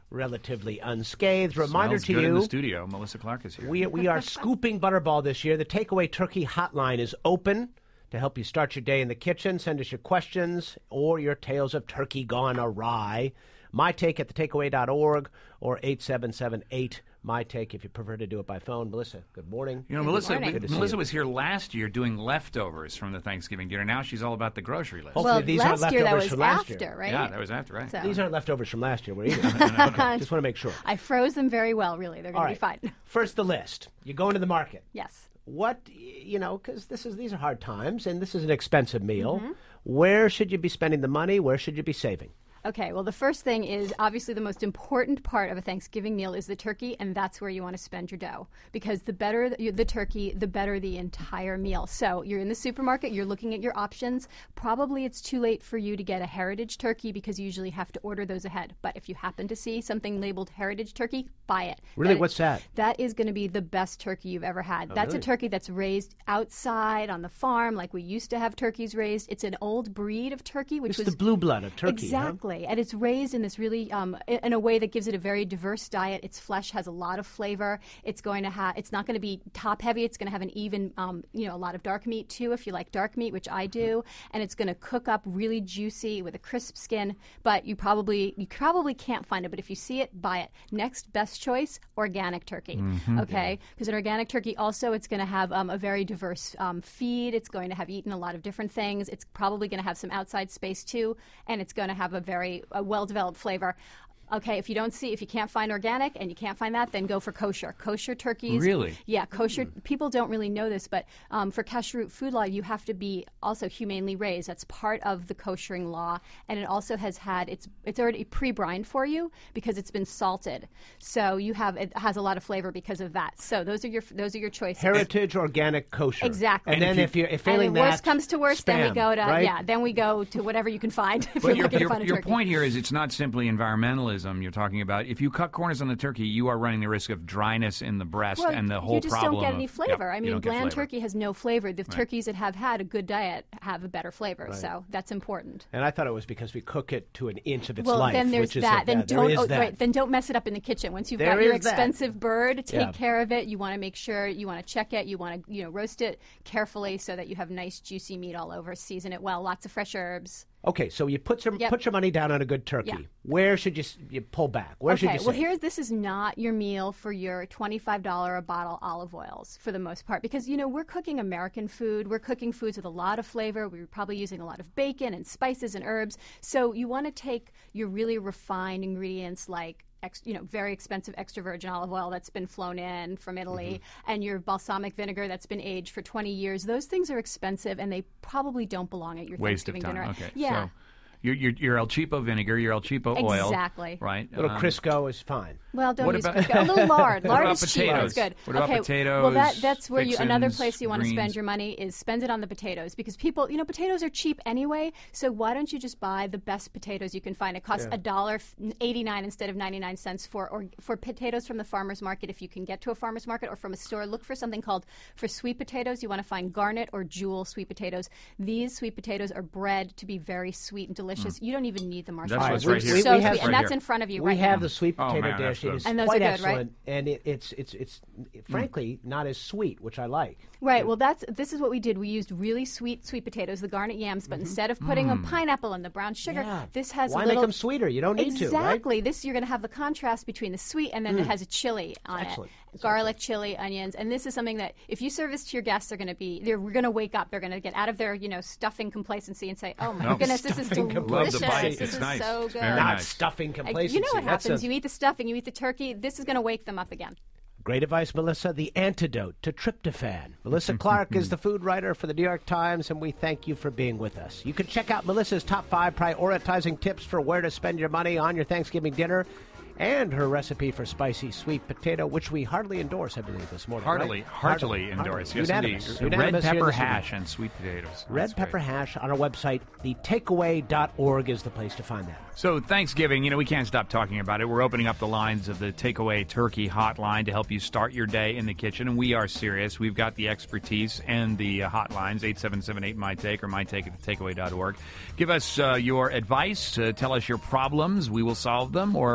relatively unscathed. Reminder Smells to good you, in the studio. Melissa Clark is here. we we are scooping Butterball this year. The Takeaway Turkey Hotline is open to help you start your day in the kitchen. Send us your questions or your tales of turkey gone awry. My Take at the takeaway dot org or eight seven seven eight My Take if you prefer to do it by phone. Melissa, good morning. You know, Good Melissa, morning. we- Good to see Melissa you. was here last year doing leftovers from the Thanksgiving dinner. Now she's all about the grocery list. Hopefully these aren't last year that leftovers was from last after, year. right? Yeah, that was after, right? So- These aren't leftovers from last year. We're eating. Okay, just want to make sure. I froze them very well, really. They're All going to right. be fine. First, the list. You go into the market. Yes. What, you know, because this is these are hard times, and this is an expensive meal. Mhm. Where should you be spending the money? Where should you be saving? Okay, well, the first thing is obviously the most important part of a Thanksgiving meal is the turkey, and that's where you want to spend your dough. Because the better the, the turkey, the better the entire meal. So you're in the supermarket, you're looking at your options. Probably it's too late for you to get a heritage turkey because you usually have to order those ahead. But if you happen to see something labeled heritage turkey, buy it. Really? That- What's that? That is going to be the best turkey you've ever had. Oh, That's really? a turkey that's raised outside on the farm like we used to have turkeys raised. It's an old breed of turkey, which It's was the blue blood of turkey, huh? Exactly. And it's raised in this really, um, in in a way that gives it a very diverse diet. Its flesh has a lot of flavor. It's going to have, it's not going to be top heavy. It's going to have an even, um, you know, a lot of dark meat too, if you like dark meat, which I do. And it's going to cook up really juicy with a crisp skin. But you probably, you probably can't find it. But if you see it, buy it. Next best choice, organic turkey. Mhm. Okay, because an organic turkey also, it's going to have um, a very diverse um, feed. It's going to have eaten a lot of different things. It's probably going to have some outside space too, and it's going to have a very a well-developed flavor. Okay, if you don't see, if you can't find organic and you can't find that, then go for kosher. Kosher turkeys. Really? Yeah, kosher. People don't really know this, but um, for kashrut food law, you have to be also humanely raised. That's part of the koshering law, and it also has had it's it's already pre-brined for you because it's been salted. So you have it has a lot of flavor because of that. So those are your those are your choices. Heritage, organic, kosher. Exactly. And, then if, you, if failing and that, worst comes to worst, then we spam, go to right? yeah, then we go to whatever you can find. If But you're your, looking to your, find a your turkey. point here is it's not simply environmentalism you're talking about. If you cut corners on the turkey, you are running the risk of dryness in the breast Well, and the whole you just problem don't get of- any flavor. Yep, I you mean, don't get bland flavor. turkey has no flavor. The Right. turkeys that have had a good diet have a better flavor, Right. so that's important. And I thought it was because we cook it to an inch of its well, life. then there's which is that. a- then yeah, there don't is oh, that. right, then don't mess it up in the kitchen. Once you've There got your is that. expensive bird, take Yeah. care of it. You want to make sure you want to check it. You want to you know roast it carefully so that you have nice juicy meat all over. Season it well. Lots of fresh herbs. Okay, so you put some Yep. put your money down on a good turkey. Yeah. Where should you s- you pull back? Where should okay, you well, save? here's this is not your meal for your twenty-five dollars a bottle olive oils for the most part because, you know, we're cooking American food. We're cooking foods with a lot of flavor. We're probably using a lot of bacon and spices and herbs. So you want to take your really refined ingredients like Ex, you know, very expensive extra virgin olive oil that's been flown in from Italy, Mm-hmm. and your balsamic vinegar that's been aged for twenty years. Those things are expensive, and they probably don't belong at your Waste of Thanksgiving time. dinner. Okay. Yeah. So your, your, your El Cheapo vinegar, your El Cheapo oil. Exactly. Right. little Um, Crisco is fine. Well, don't What use about- Crisco. A little lard. What Lard about is cheap. That's potatoes? good. What about okay. potatoes, Well, that that's where you another fixins, place you want to greens? spend your money is spend it on the potatoes because people, you know, potatoes are cheap anyway. So why don't you just buy the best potatoes you can find? It costs Yeah. a dollar eighty nine instead of ninety nine cents for or for potatoes from the farmers market. If you can get to a farmers market or from a store, look for something called for sweet potatoes. You want to find Garnet or Jewel sweet potatoes. These sweet potatoes are bred to be very sweet and delicious. Mm. You don't even need the That's marshmallows. what's right They're here. So We have- sweet, and right that's here. in front of you We right have now. the sweet Oh, potato man, that's dish. It good. is And those quite are good, right? excellent, and it, it's it's it's frankly not as sweet, which I like. Right. Well, that's this is what we did. We used really sweet sweet potatoes, the garnet yams, but instead of putting Mm. a pineapple and the brown sugar, Yeah. this has Why a make little them sweeter? You don't need to, right? exactly. This you're going to have the contrast between the sweet and then it Mm. has a chili on Excellent. it, garlic, chili, onions, and this is something that if you serve this to your guests, they're going to be they're going to wake up. They're going to get out of their you know stuffing complacency and say, "Oh my No. goodness, this is Stuffing delicious. complacency. This It's is nice. so It's good." very Not nice. stuffing Uh, complacency. You know what That's happens? a- You eat the stuffing, you eat the turkey. This is going to wake them up again. Great advice, Melissa. The antidote to tryptophan. Melissa Clark is the food writer for the New York Times, and we thank you for being with us. You can check out Melissa's top five prioritizing tips for where to spend your money on your Thanksgiving dinner and her recipe for spicy sweet potato, which we heartily endorse, I believe, this morning. Heartily, right? heartily endorse. Heartily. Yes, Unanimous. indeed. Unanimous Red here pepper this evening. hash and sweet potatoes. Red That's pepper great. hash on our website, the takeaway dot org is the place to find that. So Thanksgiving, you know, we can't stop talking about it. We're opening up the lines of the Takeaway Turkey Hotline to help you start your day in the kitchen, and we are serious. We've got the expertise and the uh, hotlines, eight seven seven eight, M Y Take or my take at the takeaway dot org. Give us uh, your advice, uh, tell us your problems, we will solve them, or give us a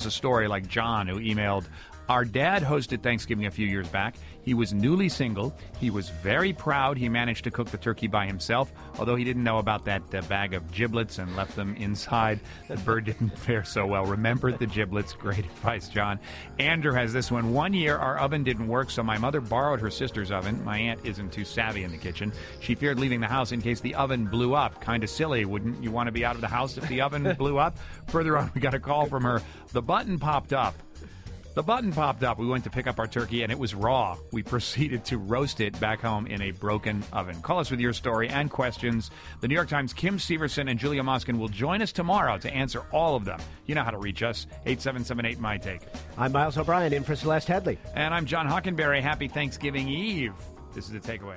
a story like John, who emailed, our dad hosted Thanksgiving a few years back. He was newly single. He was very proud he managed to cook the turkey by himself, although he didn't know about that uh, bag of giblets and left them inside. That bird didn't fare so well. Remember the giblets. Great advice, John. Andrew has this one. One year, our oven didn't work, so my mother borrowed her sister's oven. My aunt isn't too savvy in the kitchen. She feared leaving the house in case the oven blew up. Kind of silly. Wouldn't you want to be out of the house if the oven blew up? Further on, we got a call from her. The button popped up. The button popped up. We went to pick up our turkey, and it was raw. We proceeded to roast it back home in a broken oven. Call us with your story and questions. The New York Times' Kim Severson and Julia Moskin will join us tomorrow to answer all of them. You know how to reach us, eight seven seven eight, M Y Take. I'm Miles O'Brien, in for Celeste Headley. And I'm John Hockenberry. Happy Thanksgiving Eve. This is The Takeaway.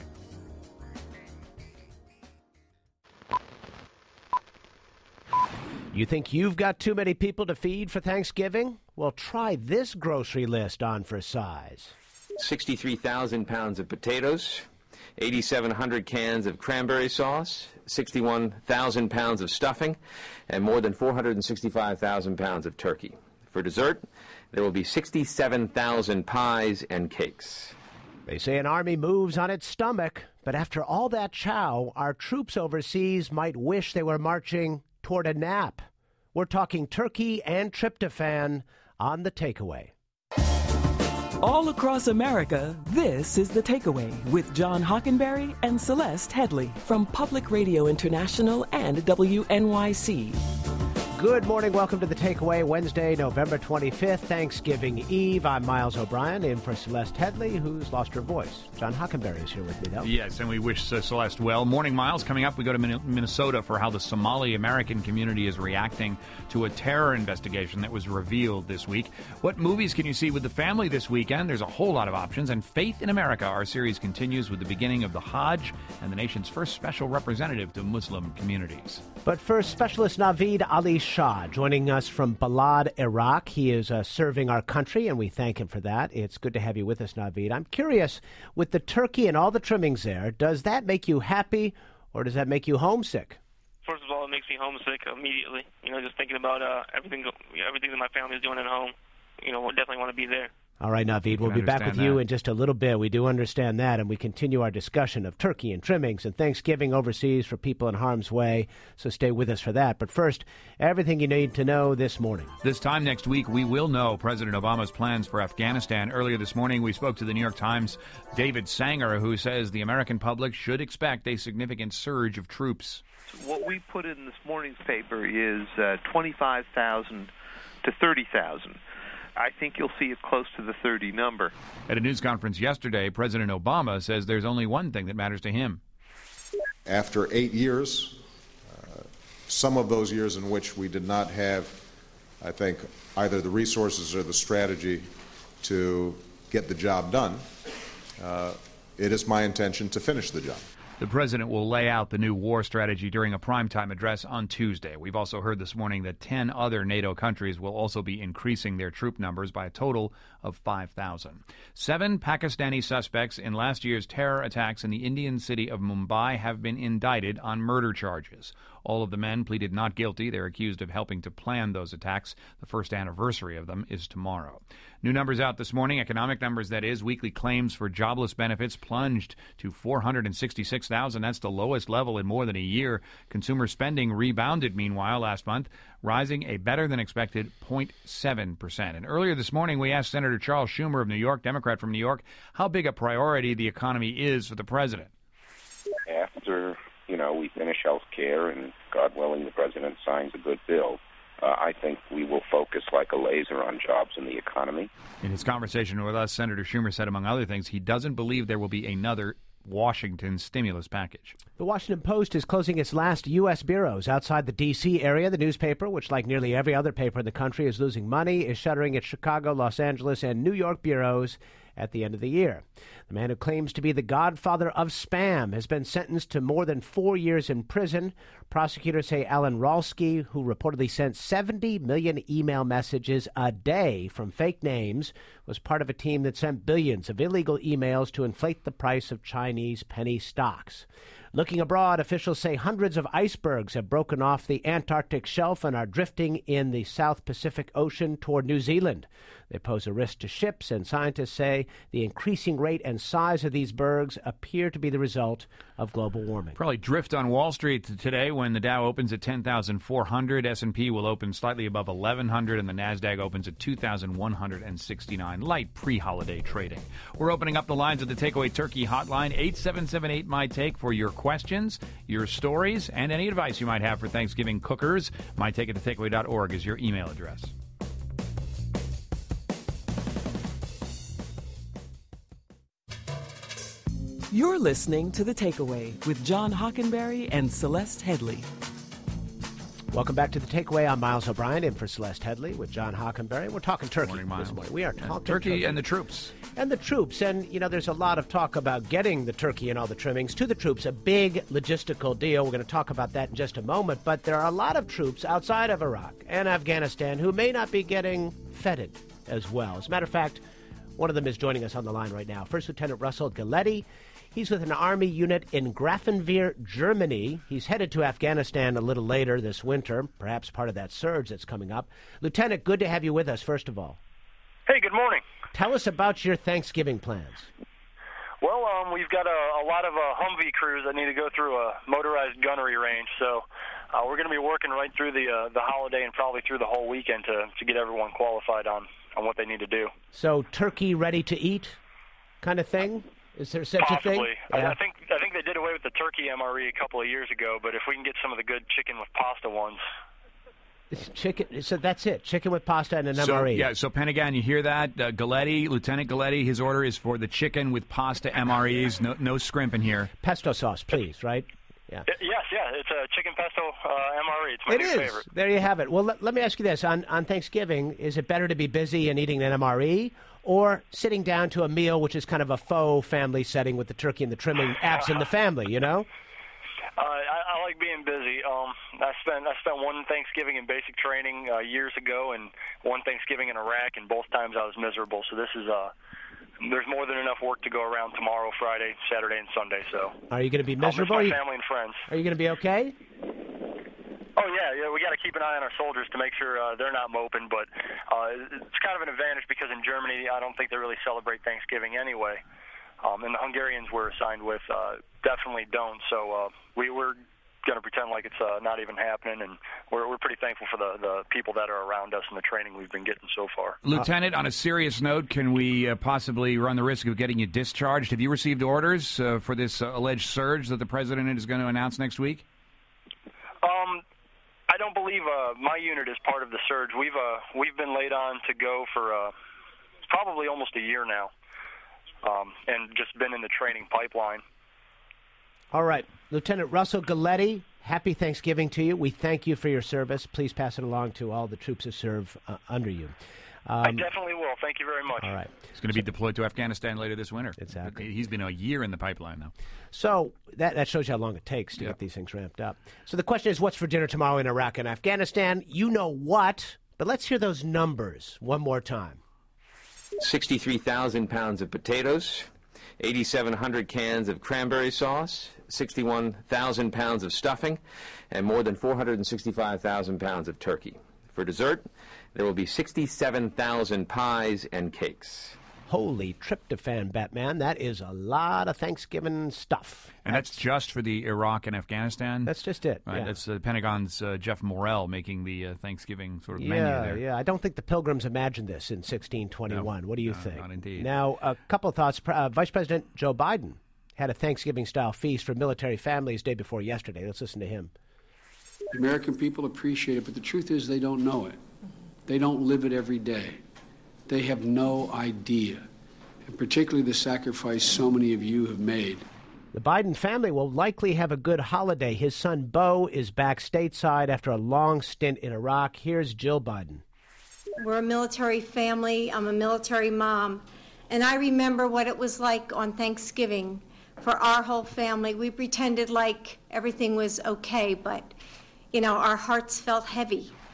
You think you've got too many people to feed for Thanksgiving? Well, try this grocery list on for size. sixty-three thousand pounds of potatoes, eighty-seven hundred cans of cranberry sauce, sixty-one thousand pounds of stuffing, and more than four hundred sixty-five thousand pounds of turkey. For dessert, there will be sixty-seven thousand pies and cakes. They say an army moves on its stomach, but after all that chow, our troops overseas might wish they were marching toward a nap. We're talking turkey and tryptophan on The Takeaway. All across America, this is The Takeaway with John Hockenberry and Celeste Headley from Public Radio International and W N Y C. Good morning. Welcome to The Takeaway, Wednesday, November twenty-fifth, Thanksgiving Eve. I'm Miles O'Brien, in for Celeste Headley, who's lost her voice. John Hockenberry is here with me, though. Yes, and we wish uh, Celeste well. Morning, Miles. Coming up, we go to Min- Minnesota for how the Somali-American community is reacting to a terror investigation that was revealed this week. What movies can you see with the family this weekend? There's a whole lot of options. And Faith in America, our series continues with the beginning of the Hajj and the nation's first special representative to Muslim communities. But first, Specialist Naveed Ali Shah joining us from Balad, Iraq. He is uh, serving our country, and we thank him for that. It's good to have you with us, Naveed. I'm curious, with the turkey and all the trimmings there, does that make you happy or does that make you homesick? First of all, it makes me homesick immediately. You know, just thinking about uh, everything, everything that my family is doing at home. You know, we'll definitely want to be there. All right, Naveed, we'll be back with you in just a little bit. We do understand that, and we continue our discussion of turkey and trimmings and Thanksgiving overseas for people in harm's way, so stay with us for that. But first, everything you need to know this morning. This time next week, we will know President Obama's plans for Afghanistan. Earlier this morning, we spoke to the New York Times' David Sanger, who says the American public should expect a significant surge of troops. What we put in this morning's paper is uh, twenty-five thousand to thirty thousand. I think you'll see it close to the thirty number. At a news conference yesterday, President Obama says there's only one thing that matters to him. After eight years, uh, some of those years in which we did not have, I think, either the resources or the strategy to get the job done, uh, it is my intention to finish the job. The president will lay out the new war strategy during a primetime address on Tuesday. We've also heard this morning that ten other NATO countries will also be increasing their troop numbers by a total of five thousand. Seven Pakistani suspects in last year's terror attacks in the Indian city of Mumbai have been indicted on murder charges. All of the men pleaded not guilty. They're accused of helping to plan those attacks. The first anniversary of them is tomorrow. New numbers out this morning, economic numbers that is. Weekly claims for jobless benefits plunged to four hundred sixty-six thousand. That's the lowest level in more than a year. Consumer spending rebounded, meanwhile, last month, rising a better-than-expected zero point seven percent. And earlier this morning, we asked Senator Charles Schumer of New York, Democrat from New York, how big a priority the economy is for the president. After, you know, we finish health care and, God willing, the president signs a good bill, uh, I think we will focus like a laser on jobs and the economy. In his conversation with us, Senator Schumer said, among other things, he doesn't believe there will be another Washington stimulus package. The Washington Post is closing its last U S bureaus outside the D C area. The newspaper, which like nearly every other paper in the country is losing money, is shuttering its Chicago, Los Angeles, and New York bureaus at the end of the year. The man who claims to be the godfather of spam has been sentenced to more than four years in prison. Prosecutors say Alan Ralsky, who reportedly sent seventy million email messages a day from fake names, was part of a team that sent billions of illegal emails to inflate the price of Chinese penny stocks. Looking abroad, officials say hundreds of icebergs have broken off the Antarctic shelf and are drifting in the South Pacific Ocean toward New Zealand. They pose a risk to ships, and scientists say the increasing rate and size of these bergs appear to be the result of global warming. Probably drift on Wall Street today when the Dow opens at ten thousand four hundred. S and P will open slightly above eleven hundred, and the NASDAQ opens at two thousand one hundred sixty-nine. Light pre-holiday trading. We're opening up the lines of the Takeaway Turkey hotline, eight seven seven eight, M Y Take, for your questions, your stories, and any advice you might have for Thanksgiving cookers. my take at the takeaway dot org is your email address. You're listening to The Takeaway with John Hockenberry and Celeste Headley. Welcome back to The Takeaway. I'm Miles O'Brien, in for Celeste Headley with John Hockenberry. We're talking turkey Morning, Miles. this morning. We are talking turkey, turkey. and the troops. And the troops. And, you know, there's a lot of talk about getting the turkey and all the trimmings to the troops, a big logistical deal. We're going to talk about that in just a moment. But there are a lot of troops outside of Iraq and Afghanistan who may not be getting feted as well. As a matter of fact, one of them is joining us on the line right now. First Lieutenant Russell Galetti. He's with an Army unit in Grafenwehr, Germany. He's headed to Afghanistan a little later this winter, perhaps part of that surge that's coming up. Lieutenant, good to have you with us, first of all. Hey, good morning. Tell us about your Thanksgiving plans. Well, um, we've got a, a lot of uh, Humvee crews that need to go through a motorized gunnery range, so uh, we're going to be working right through the uh, the holiday and probably through the whole weekend to, to get everyone qualified on, on what they need to do. So turkey ready to eat kind of thing? Is there such Possibly. a thing? I, Yeah. I think I think they did away with the turkey M R E a couple of years ago, but if we can get some of the good chicken with pasta ones. It's chicken. So that's it. Chicken with pasta and an So, M R E. yeah, so Pentagon, you hear that? Uh, Galetti, Lieutenant Galetti, his order is for the chicken with pasta M R Es. No, no scrimp in here. Pesto sauce, please, right? Yeah. Y- Yes, yeah, it's a chicken pesto uh, M R E. It's my It new is. favorite. There you have it. Well, let, let me ask you this. On, on Thanksgiving, is it better to be busy and eating an M R E or sitting down to a meal which is kind of a faux family setting with the turkey and the trimming absent the family, you know? Uh, I, I like being busy. Um, I spent I spent one Thanksgiving in basic training uh, years ago, and one Thanksgiving in Iraq, and both times I was miserable. So this is uh, there's more than enough work to go around tomorrow, Friday, Saturday, and Sunday. So Are you going to be I'll miss miserable? my You- family and friends. Are you going to be okay? Oh yeah, yeah. We got to keep an eye on our soldiers to make sure uh, they're not moping. But uh, it's kind of an advantage because in Germany, I don't think they really celebrate Thanksgiving anyway. Um, and the Hungarians we're assigned with uh, definitely don't. So uh, we, we're going to pretend like it's uh, not even happening, and we're we're pretty thankful for the the people that are around us and the training we've been getting so far. Lieutenant, on a serious note, can we uh, possibly run the risk of getting you discharged? Have you received orders uh, for this uh, alleged surge that the president is going to announce next week? Um, I don't believe uh, my unit is part of the surge. We've uh, we've been laid on to go for uh, probably almost a year now, um, and just been in the training pipeline. All right. Lieutenant Russell Galetti, happy Thanksgiving to you. We thank you for your service. Please pass it along to all the troops who serve uh, under you. I Um, definitely will. Thank you very much. all right. He's going to be deployed to Afghanistan later this winter. Exactly. He's been a year in the pipeline, though. So that, that shows you how long it takes to Yeah. get these things ramped up. So the question is, what's for dinner tomorrow in Iraq and Afghanistan? You know what, but let's hear those numbers one more time. sixty-three thousand pounds of potatoes, eighty-seven hundred cans of cranberry sauce, sixty-one thousand pounds of stuffing, and more than four hundred sixty-five thousand pounds of turkey. For dessert, there will be sixty-seven thousand pies and cakes. Holy tryptophan, Batman. That is a lot of Thanksgiving stuff. And that's just for the Iraq and Afghanistan? That's just it, Right? yeah. That's the Pentagon's uh, Jeff Morrell making the uh, Thanksgiving sort of Yeah, menu there. yeah. I don't think the Pilgrims imagined this in sixteen twenty-one. No, what do you no, think? not indeed. Now, a couple of thoughts. Uh, Vice President Joe Biden had a Thanksgiving-style feast for military families day before yesterday. Let's listen to him. The American people appreciate it, but the truth is they don't know it. They don't live it every day. They have no idea, and particularly the sacrifice so many of you have made. The Biden family will likely have a good holiday. His son, Beau, is back stateside after a long stint in Iraq. Here's Jill Biden. We're a military family. I'm a military mom. And I remember what it was like on Thanksgiving for our whole family. We pretended like everything was okay, but, you know, our hearts felt heavy.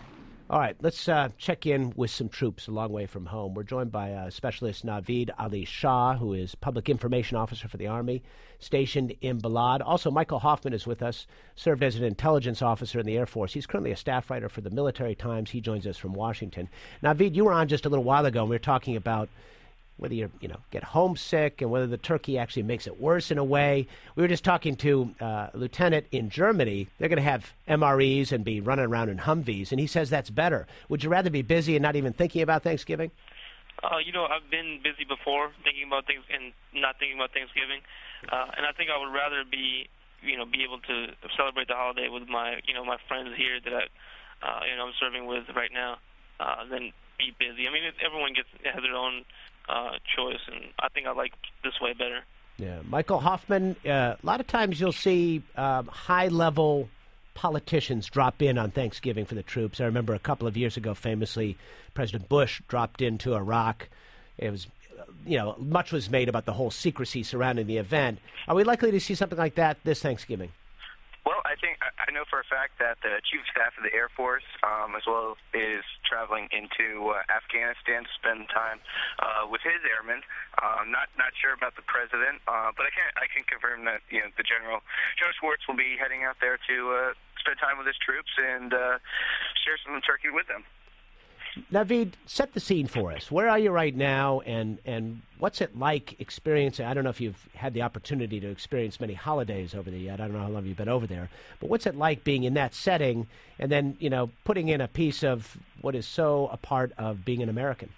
All right, let's uh, check in with some troops a long way from home. We're joined by uh, Specialist Naveed Ali Shah, who is Public Information Officer for the Army, stationed in Balad. Also, Michael Hoffman is with us, served as an intelligence officer in the Air Force. He's currently a staff writer for the Military Times. He joins us from Washington. Naveed, you were on just a little while ago, and we were talking about whether you you know get homesick and whether the turkey actually makes it worse in a way. We were just talking to uh, a lieutenant in Germany. They're going to have M R Es and be running around in Humvees, and he says that's better. Would you rather be busy and not even thinking about Thanksgiving? Uh, you know, I've been busy before thinking about things and not thinking about Thanksgiving, uh, and I think I would rather be, you know, be able to celebrate the holiday with my, you know, my friends here that I, uh, you know, I'm serving with right now, uh, than be busy. I mean, it, everyone gets has their own uh, choice, and I think I like this way better. Yeah, Michael Hoffman. Uh, a lot of times you'll see um, high-level politicians drop in on Thanksgiving for the troops. I remember a couple of years ago, famously, President Bush dropped into Iraq. It was, you know, much was made about the whole secrecy surrounding the event. Are we likely to see something like that this Thanksgiving? Well, I think I know for a fact that the Chief of Staff of the Air Force, um, as well, is traveling into uh, Afghanistan to spend time uh, with his airmen. Uh, not not sure about the president, uh, but I can I can confirm that you know the General General Schwartz will be heading out there to uh, spend time with his troops and uh, share some turkey with them. Naveed, set the scene for us. Where are you right now, and, and what's it like experiencing? I don't know if you've had the opportunity to experience many holidays over there yet. I don't know how long you've been over there. But what's it like being in that setting and then, you know, putting in a piece of what is so a part of being an American?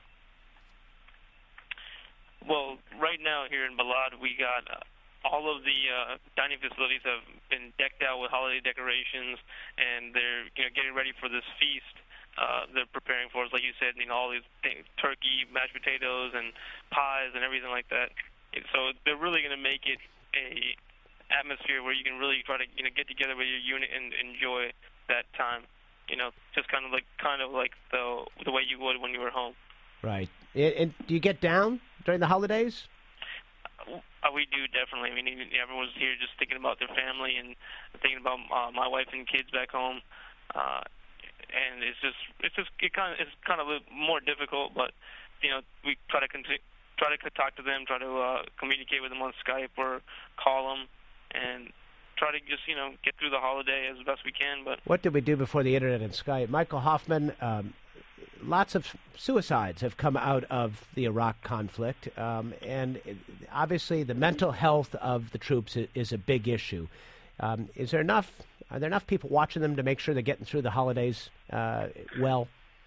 Well, right now here in Balad, we got uh, all of the uh, dining facilities have been decked out with holiday decorations, and they're you know getting ready for this feast. Uh, they're preparing for us, like you said, you know, all these things, turkey, mashed potatoes, and pies, and everything like that. So they're really going to make it a atmosphere where you can really try to, you know, get together with your unit and enjoy that time. You know, just kind of like, kind of like the the way you would when you were home. Right. And, and do you get down during the holidays? Uh, we do, definitely. I mean, everyone's here just thinking about their family and thinking about uh, my wife and kids back home. Uh, And it's just, it's just, it kind of, it's kind of a more difficult. But you know, we try to continue, try to talk to them, try to uh, communicate with them on Skype or call them, and try to just, you know, get through the holiday as best we can. But what did we do before the internet and Skype? Michael Hoffman, um, lots of suicides have come out of the Iraq conflict, um, and obviously the mental health of the troops is a big issue. Um, is there enough? Are there enough people watching them to make sure they're getting through the holidays uh, well?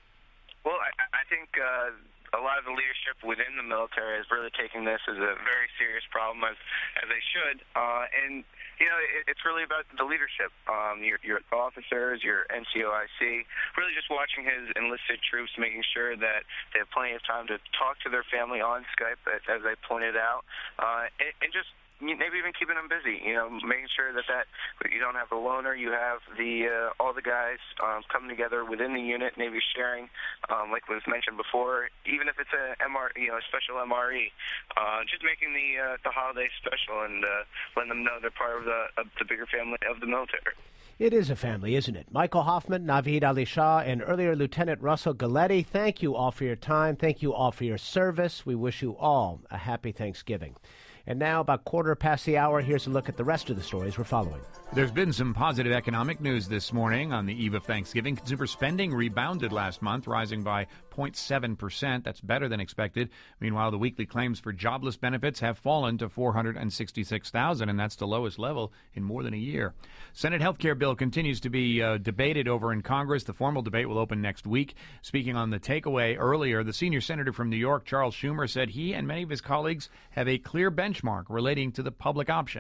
Well, I, I think uh, a lot of the leadership within the military is really taking this as a very serious problem, as as they should. Uh, and you know, it, it's really about the leadership. Um, your, your officers, your N C O I C, really just watching his enlisted troops, making sure that they have plenty of time to talk to their family on Skype, as, as I pointed out, uh, and, and just. Maybe even keeping them busy, you know, making sure that, that you don't have the loner, you have the uh, all the guys um, coming together within the unit, maybe sharing, um, like was mentioned before, even if it's a M R, you know, a special M R E, uh, just making the uh, the holiday special and uh, letting them know they're part of the of the bigger family of the military. It is a family, isn't it? Michael Hoffman, Naveed Ali Shah, and earlier Lieutenant Russell Galetti, thank you all for your time. Thank you all for your service. We wish you all a happy Thanksgiving. And now, about quarter past the hour, here's a look at the rest of the stories we're following. There's been some positive economic news this morning on the eve of Thanksgiving. Consumer spending rebounded last month, rising by zero point seven percent. That's better than expected. Meanwhile, the weekly claims for jobless benefits have fallen to four hundred sixty-six thousand, and that's the lowest level in more than a year. Senate health care bill continues to be uh, debated over in Congress. The formal debate will open next week. Speaking on the takeaway earlier, the senior senator from New York, Charles Schumer, said he and many of his colleagues have a clear benchmark relating to the public option.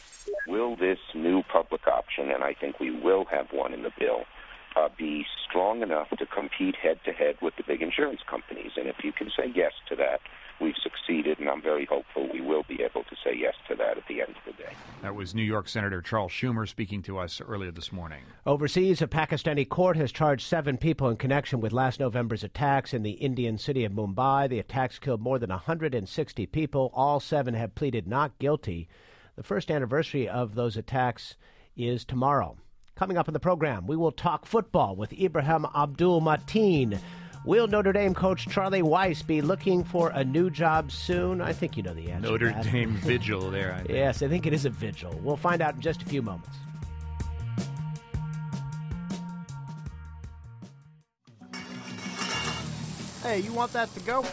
Will this new public option, and I think we will have one in the bill, uh, be strong enough to compete head-to-head with the big insurance companies? And if you can say yes to that, we've succeeded, and I'm very hopeful we will be able to say yes to that at the end of the day. That was New York Senator Charles Schumer speaking to us earlier this morning. Overseas, a Pakistani court has charged seven people in connection with last November's attacks in the Indian city of Mumbai. The attacks killed more than one hundred sixty people. All seven have pleaded not guilty. The first anniversary of those attacks is tomorrow. Coming up in the program, we will talk football with Ibrahim Abdul-Mateen. Will Notre Dame coach Charlie Weis be looking for a new job soon? I think you know the answer. Notre to that. Dame vigil there. I think. Yes, I think it is a vigil. We'll find out in just a few moments. Hey, you want that to go?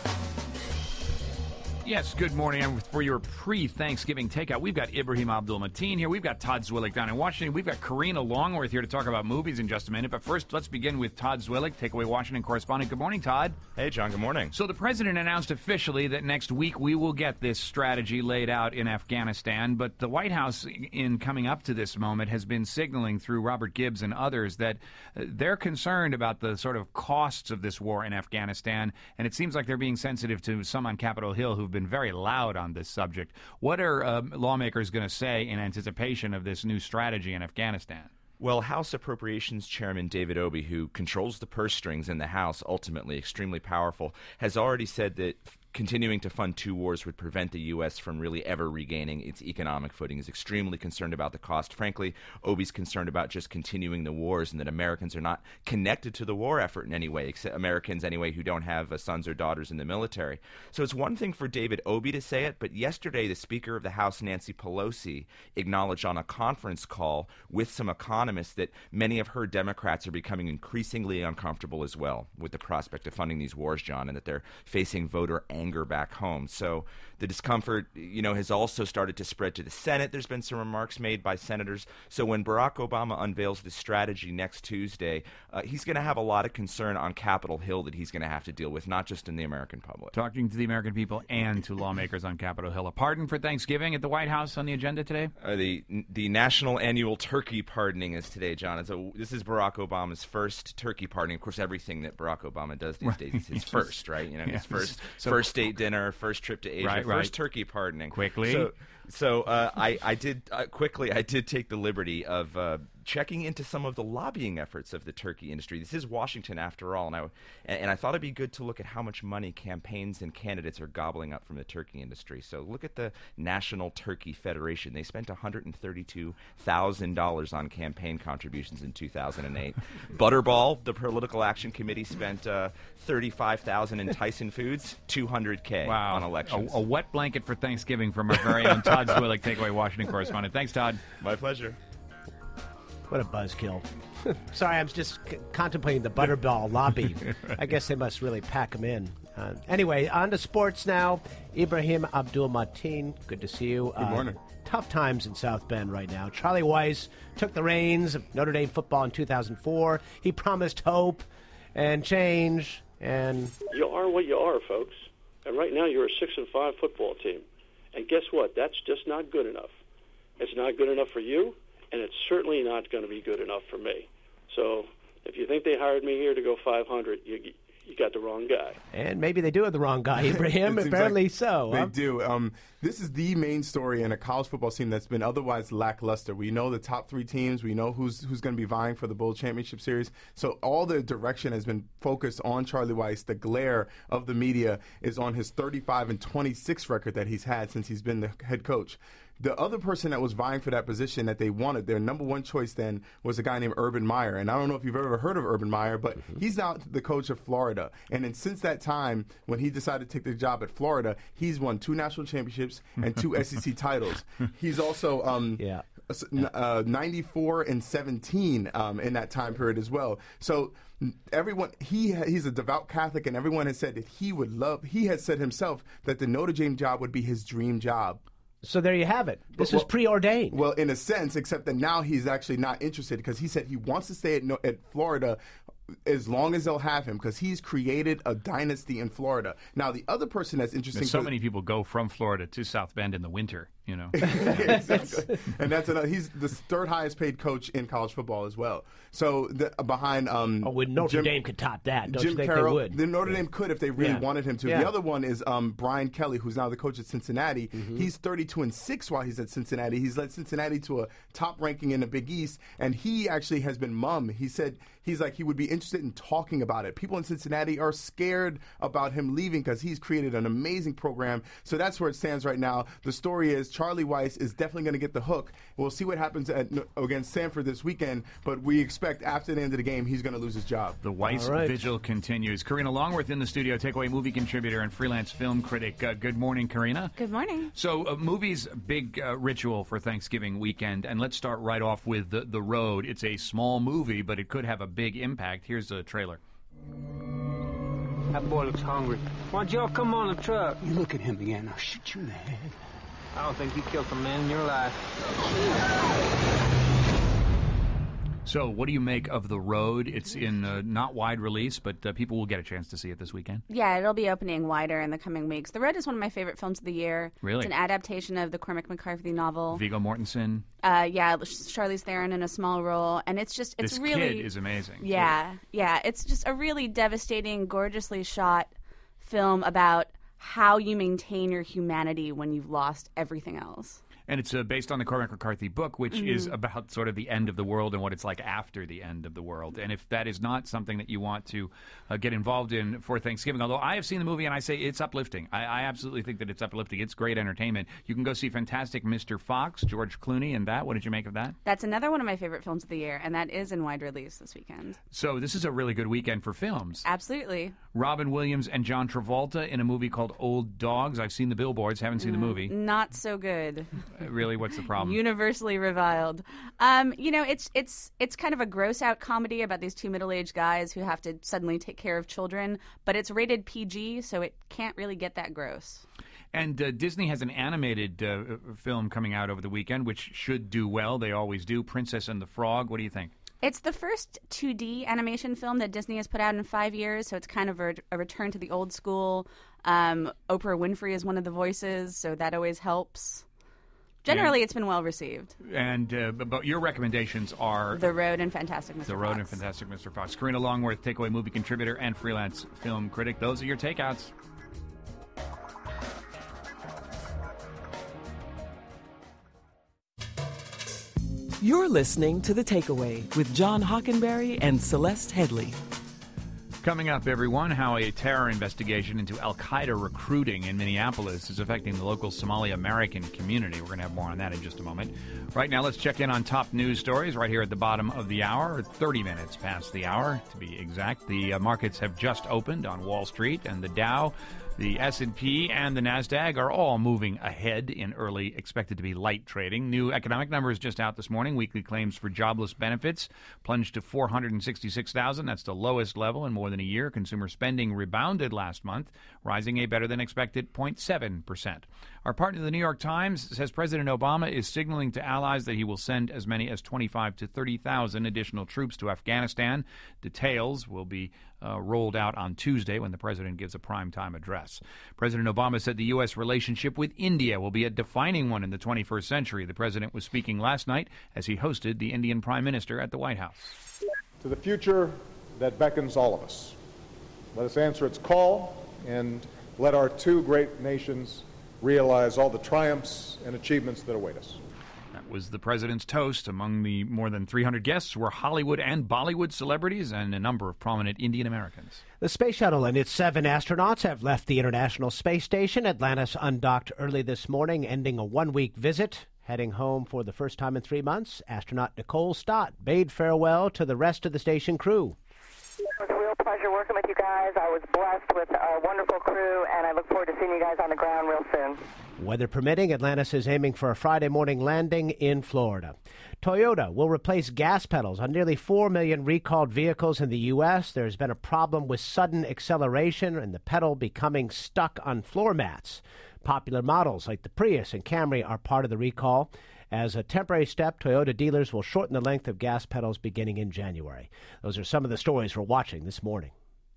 Yes, good morning. And for your pre-Thanksgiving takeout, we've got Ibrahim Abdul-Mateen here. We've got Todd Zwillich down in Washington. We've got Karina Longworth here to talk about movies in just a minute. But first, let's begin with Todd Zwillich, Takeaway Washington correspondent. Good morning, Todd. Hey, John. Good morning. So the president announced officially that next week we will get this strategy laid out in Afghanistan. But the White House, in coming up to this moment, has been signaling through Robert Gibbs and others that uh, they're concerned about the sort of costs of this war in Afghanistan. And it seems like they're being sensitive to some on Capitol Hill who've been very loud on this subject. What are uh, lawmakers going to say in anticipation of this new strategy in Afghanistan? Well, House Appropriations Chairman David Obey, who controls the purse strings in the House, ultimately extremely powerful, has already said that continuing to fund two wars would prevent the U S from really ever regaining its economic footing. He's extremely concerned about the cost. Frankly, Obey's concerned about just continuing the wars and that Americans are not connected to the war effort in any way, except Americans anyway who don't have uh, sons or daughters in the military. So it's one thing for David Obey to say it, but yesterday the Speaker of the House, Nancy Pelosi, acknowledged on a conference call with some economists that many of her Democrats are becoming increasingly uncomfortable as well with the prospect of funding these wars, John, and that they're facing voter anger back home. So the discomfort, you know, has also started to spread to the Senate. There's been some remarks made by senators. So when Barack Obama unveils this strategy next Tuesday, uh, he's going to have a lot of concern on Capitol Hill that he's going to have to deal with, not just in the American public. Talking to the American people and to lawmakers on Capitol Hill. A pardon for Thanksgiving at the White House on the agenda today? Uh, the the National Annual Turkey Pardoning is today, John. It's a, this is Barack Obama's first turkey pardoning. Of course, everything that Barack Obama does these days is his first, right? You know, his Yeah. first So- first date dinner, first trip to Asia, Right, first right. turkey pardoning. Quickly. So, so uh, I, I did uh, quickly. I did take the liberty of uh, checking into some of the lobbying efforts of the turkey industry. This is Washington, after all, and I and I thought it'd be good to look at how much money campaigns and candidates are gobbling up from the turkey industry. So look at the National Turkey Federation. They spent one hundred thirty-two thousand dollars on campaign contributions in two thousand eight. Butterball, the Political Action Committee, spent uh, thirty-five thousand dollars in Tyson Foods, two hundred K Wow. on elections. A, a wet blanket for Thanksgiving from our very own Todd Zwillich, Takeaway Washington correspondent. Thanks, Todd. My pleasure. What a buzzkill. Sorry, I'm just c- contemplating the Butterball lobby. I guess they must really pack them in. Uh, anyway, on to sports now. Ibrahim Abdul-Mateen, good to see you. Good morning. Uh, tough times in South Bend right now. Charlie Weis took the reins of Notre Dame football in two thousand four. He promised hope and change, and You are what you are, folks. And right now you're a six and five football team. And guess what? That's just not good enough. It's not good enough for you, and it's certainly not going to be good enough for me. So if you think they hired me here to go five hundred, you you got the wrong guy. and maybe they do have the wrong guy, Ibrahim. It seems Apparently like so. They huh? do. Um, this is the main story in a college football team that's been otherwise lackluster. We know the top three teams. We know who's who's going to be vying for the Bowl Championship Series. So all the direction has been focused on Charlie Weis. The glare of the media is on his thirty-five and twenty-six record that he's had since he's been the head coach. The other person that was vying for that position that they wanted, their number one choice then, was a guy named Urban Meyer. And I don't know if you've ever heard of Urban Meyer, but he's now the coach of Florida. And then since that time, when he decided to take the job at Florida, he's won two national championships and two S E C titles. He's also um, yeah. uh, ninety-four and seventeen um, in that time period as well. So everyone, he he's a devout Catholic, and everyone has said that he would love, he has said himself that the Notre Dame job would be his dream job. So there you have it. This Well, is preordained. Well, in a sense, except that now he's actually not interested because he said he wants to stay at, no, at Florida as long as they'll have him because he's created a dynasty in Florida. Now, the other person that's interesting... And so for- many people go from Florida to South Bend in the winter, you know. exactly. And that's another. He's the third highest paid coach in college football as well. So the, behind um, oh, would Notre Jim, Dame could top that? Don't Jim you think Carroll, they would? The Notre Dame could if they really Yeah. wanted him to. Yeah. The other one is um, Brian Kelly, who's now the coach at Cincinnati. Mm-hmm. He's thirty-two and six while he's at Cincinnati. He's led Cincinnati to a top ranking in the Big East, and he actually has been mum. He said he's like he would be interested in talking about it. People in Cincinnati are scared about him leaving because he's created an amazing program. So that's where it stands right now. The story is Charlie Weiss is definitely going to get the hook. We'll see what happens at, against Sanford this weekend, but we expect after the end of the game he's going to lose his job. The Weiss right. vigil continues. Karina Longworth in the studio, Takeaway movie contributor and freelance film critic. Uh, good morning, Karina. Good morning. So, uh, movies, big uh, ritual for Thanksgiving weekend, and let's start right off with the, the Road. It's a small movie, but it could have a big impact. Here's a trailer. That boy looks hungry. Why don't y'all come on the truck? You look at him again, I'll shoot you in the head. I don't think you killed a man in your life. So, what do you make of The Road? It's in uh, not wide release, but uh, people will get a chance to see it this weekend. Yeah, it'll be opening wider in the coming weeks. The Road is one of my favorite films of the year. Really? It's an adaptation of the Cormac McCarthy novel. Viggo Mortensen. Uh, yeah, Charlize Theron in a small role, and it's just it's this really kid is amazing. Yeah, too. yeah, it's just a really devastating, gorgeously shot film about how you maintain your humanity when you've lost everything else. And it's uh, based on the Cormac McCarthy book, which mm-hmm. is about sort of the end of the world and what it's like after the end of the world. And if that is not something that you want to uh, get involved in for Thanksgiving, although I have seen the movie and I say it's uplifting. I, I absolutely think that it's uplifting. It's great entertainment. You can go see Fantastic Mister Fox, George Clooney, and that. What did you make of that? That's another one of my favorite films of the year, and that is in wide release this weekend. So this is a really good weekend for films. Absolutely. Robin Williams and John Travolta in a movie called Old Dogs. I've seen the billboards, haven't seen mm, the movie. Not so good. Uh, really, what's the problem? Universally reviled. Um, you know, it's it's it's kind of a gross out comedy about these two middle aged guys who have to suddenly take care of children, but it's rated P G, so it can't really get that gross. And uh, Disney has an animated uh, film coming out over the weekend, which should do well. They always do. Princess and the Frog. What do you think? It's the first two D animation film that Disney has put out in five years, so it's kind of a, a return to the old school. Um, Oprah Winfrey is one of the voices, so that always helps. Generally, yeah. It's been well received. And uh, but your recommendations are The Road and Fantastic Mister The Fox. Road and Fantastic Mister Fox. Karina Longworth, Takeaway movie contributor and freelance film critic. Those are your takeouts. You're listening to The Takeaway with John Hockenberry and Celeste Headley. Coming up, everyone, how a terror investigation into al-Qaeda recruiting in Minneapolis is affecting the local Somali American community. We're going to have more on that in just a moment. Right now, let's check in on top news stories right here at the bottom of the hour, thirty minutes past the hour, to be exact. The uh, markets have just opened on Wall Street, and the Dow, the S and P, and the NASDAQ are all moving ahead in early, expected to be light trading. New economic numbers just out this morning. Weekly claims for jobless benefits plunged to four hundred sixty-six thousand. That's the lowest level in more than a year. Consumer spending rebounded last month, rising a better than expected zero point seven percent. Our partner, the New York Times, says President Obama is signaling to allies that he will send as many as twenty-five to thirty thousand additional troops to Afghanistan. Details will be uh, rolled out on Tuesday when the president gives a primetime address. President Obama said the U S relationship with India will be a defining one in the twenty-first century. The president was speaking last night as he hosted the Indian Prime Minister at the White House. To the future that beckons all of us, let us answer its call and let our two great nations realize all the triumphs and achievements that await us. That was the president's toast. Among the more than three hundred guests were Hollywood and Bollywood celebrities and a number of prominent Indian Americans. The space shuttle and its seven astronauts have left the International Space Station. Atlantis undocked early this morning, ending a one-week visit. Heading home for the first time in three months, astronaut Nicole Stott bade farewell to the rest of the station crew. It was a real pleasure working with you guys. I was blessed with a wonderful crew, and I look forward to seeing you guys on the ground real soon. Weather permitting, Atlantis is aiming for a Friday morning landing in Florida. Toyota will replace gas pedals on nearly four million recalled vehicles in the U S. There's been a problem with sudden acceleration and the pedal becoming stuck on floor mats. Popular models like the Prius and Camry are part of the recall. As a temporary step, Toyota dealers will shorten the length of gas pedals beginning in January. Those are some of the stories we're watching this morning.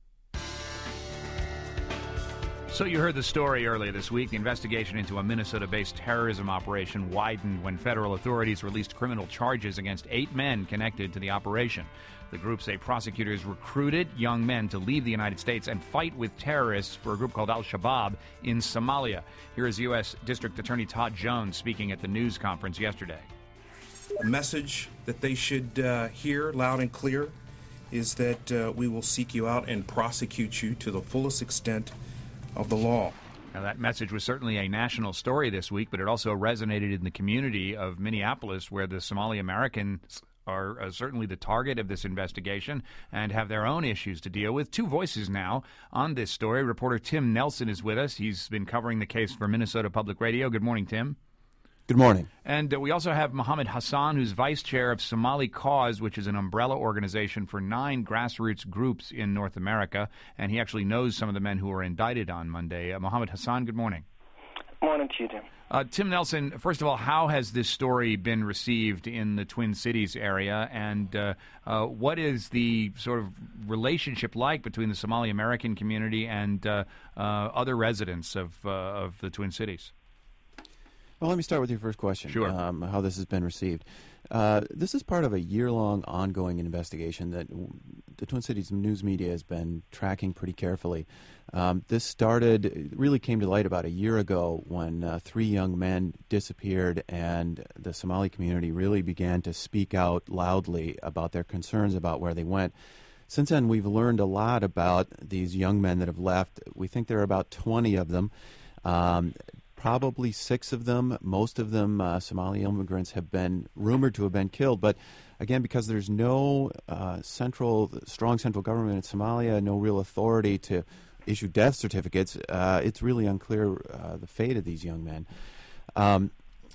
So you heard the story earlier this week. The investigation into a Minnesota-based terrorism operation widened when federal authorities released criminal charges against eight men connected to the operation. The group say prosecutors recruited young men to leave the United States and fight with terrorists for a group called Al-Shabaab in Somalia. Here is U S. District Attorney Todd Jones speaking at the news conference yesterday. The message that they should uh, hear loud and clear is that uh, we will seek you out and prosecute you to the fullest extent of the law. Now, that message was certainly a national story this week, but it also resonated in the community of Minneapolis, where the Somali Americans are uh, certainly the target of this investigation and have their own issues to deal with. Two voices now on this story. Reporter Tim Nelson is with us. He's been covering the case for Minnesota Public Radio. Good morning, Tim. Good morning. And uh, we also have Mohammed Hassan, who's vice chair of Somali Cause, which is an umbrella organization for nine grassroots groups in North America. And he actually knows some of the men who were indicted on Monday. Uh, Mohammed Hassan, good morning. Morning to you, Tim. Uh, Tim Nelson, first of all, how has this story been received in the Twin Cities area? And uh, uh, what is the sort of relationship like between the Somali American community and uh, uh, other residents of, uh, of the Twin Cities? Well, let me start with your first question, sure. um, how this has been received. Uh, this is part of a year-long ongoing investigation that w- the Twin Cities news media has been tracking pretty carefully. Um, this started, really came to light about a year ago when uh, three young men disappeared, and the Somali community really began to speak out loudly about their concerns about where they went. Since then, we've learned a lot about these young men that have left. We think there are about twenty of them. Um, Probably six of them, most of them uh, Somali immigrants, have been rumored to have been killed. But again, because there's no uh, central, strong central government in Somalia, no real authority to issue death certificates, uh, it's really unclear uh, the fate of these young men. Um,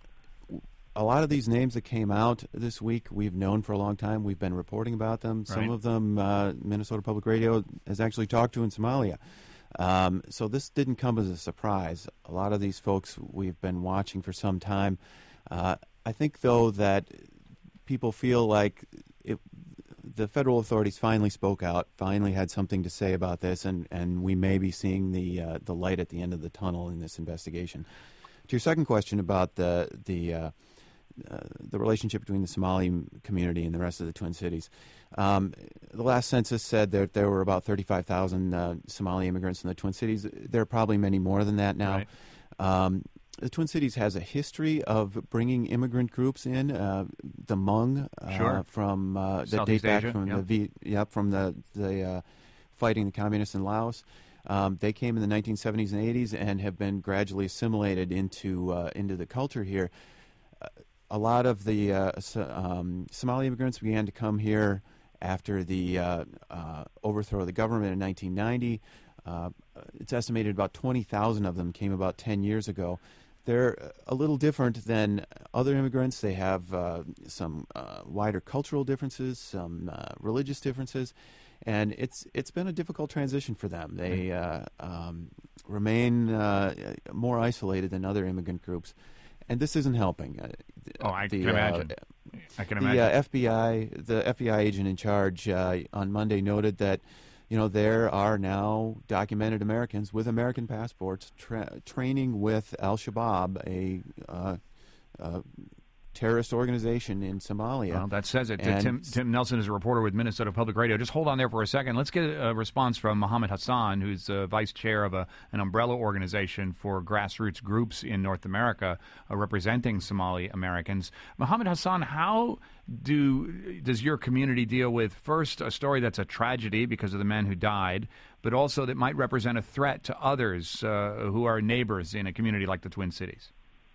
a lot of these names that came out this week, we've known for a long time. We've been reporting about them. Some Right. of them, uh, Minnesota Public Radio has actually talked to in Somalia. Um, so this didn't come as a surprise. A lot of these folks we've been watching for some time. Uh, I think, though, that people feel like it, the federal authorities finally spoke out, finally had something to say about this, and, and we may be seeing the uh, the light at the end of the tunnel in this investigation. To your second question about the the uh, uh, the relationship between the Somali community and the rest of the Twin Cities. Um, the last census said that there were about thirty-five thousand uh, Somali immigrants in the Twin Cities. There are probably many more than that now. Right. Um, the Twin Cities has a history of bringing immigrant groups in. Uh, the Hmong, uh, Sure. from uh, that date Southeast back Asia, from yeah. the v, yep, from the the uh, fighting the communists in Laos. Um, they came in the nineteen seventies and eighties and have been gradually assimilated into uh, into the culture here. Uh, a lot of the uh, so, um, Somali immigrants began to come here after the uh, uh, overthrow of the government in nineteen ninety. Uh, it's estimated about twenty thousand of them came about ten years ago. They're a little different than other immigrants. They have uh, some uh, wider cultural differences, some uh, religious differences, and it's it's been a difficult transition for them. They uh, um, remain uh, more isolated than other immigrant groups, and this isn't helping. Uh, Oh, I the, can imagine. Uh, I can the imagine. uh, F B I, the F B I agent in charge uh, on Monday noted that, you know, there are now documented Americans with American passports tra- training with Al-Shabaab, a uh, uh, terrorist organization in Somalia. Well, that says it. And Tim, Tim Nelson is a reporter with Minnesota Public Radio. Just hold on there for a second. Let's get a response from Mohammed Hassan, who's uh, vice chair of a, an umbrella organization for grassroots groups in North America uh, representing Somali Americans. Mohammed Hassan, how do does your community deal with, first, a story that's a tragedy because of the men who died, but also that might represent a threat to others uh, who are neighbors in a community like the Twin Cities?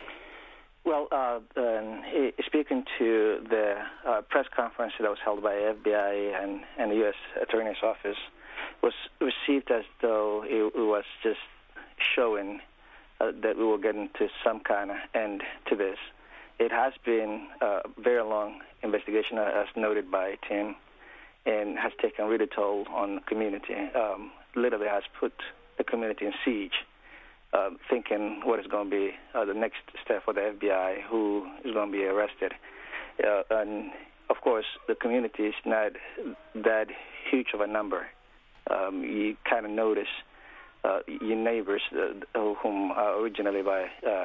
Well, uh, um, speaking to the uh, press conference that was held by F B I and, and the U S Attorney's Office, was received as though it, it was just showing uh, that we were getting to some kind of end to this. It has been a very long investigation, as noted by Tim, and has taken really toll on the community. Um, literally has put the community in siege. Uh, thinking what is going to be uh, the next step for the F B I, who is going to be arrested. Uh, and, of course, the community is not that huge of a number. Um, you kind of notice uh, your neighbors, uh, whom are originally by uh,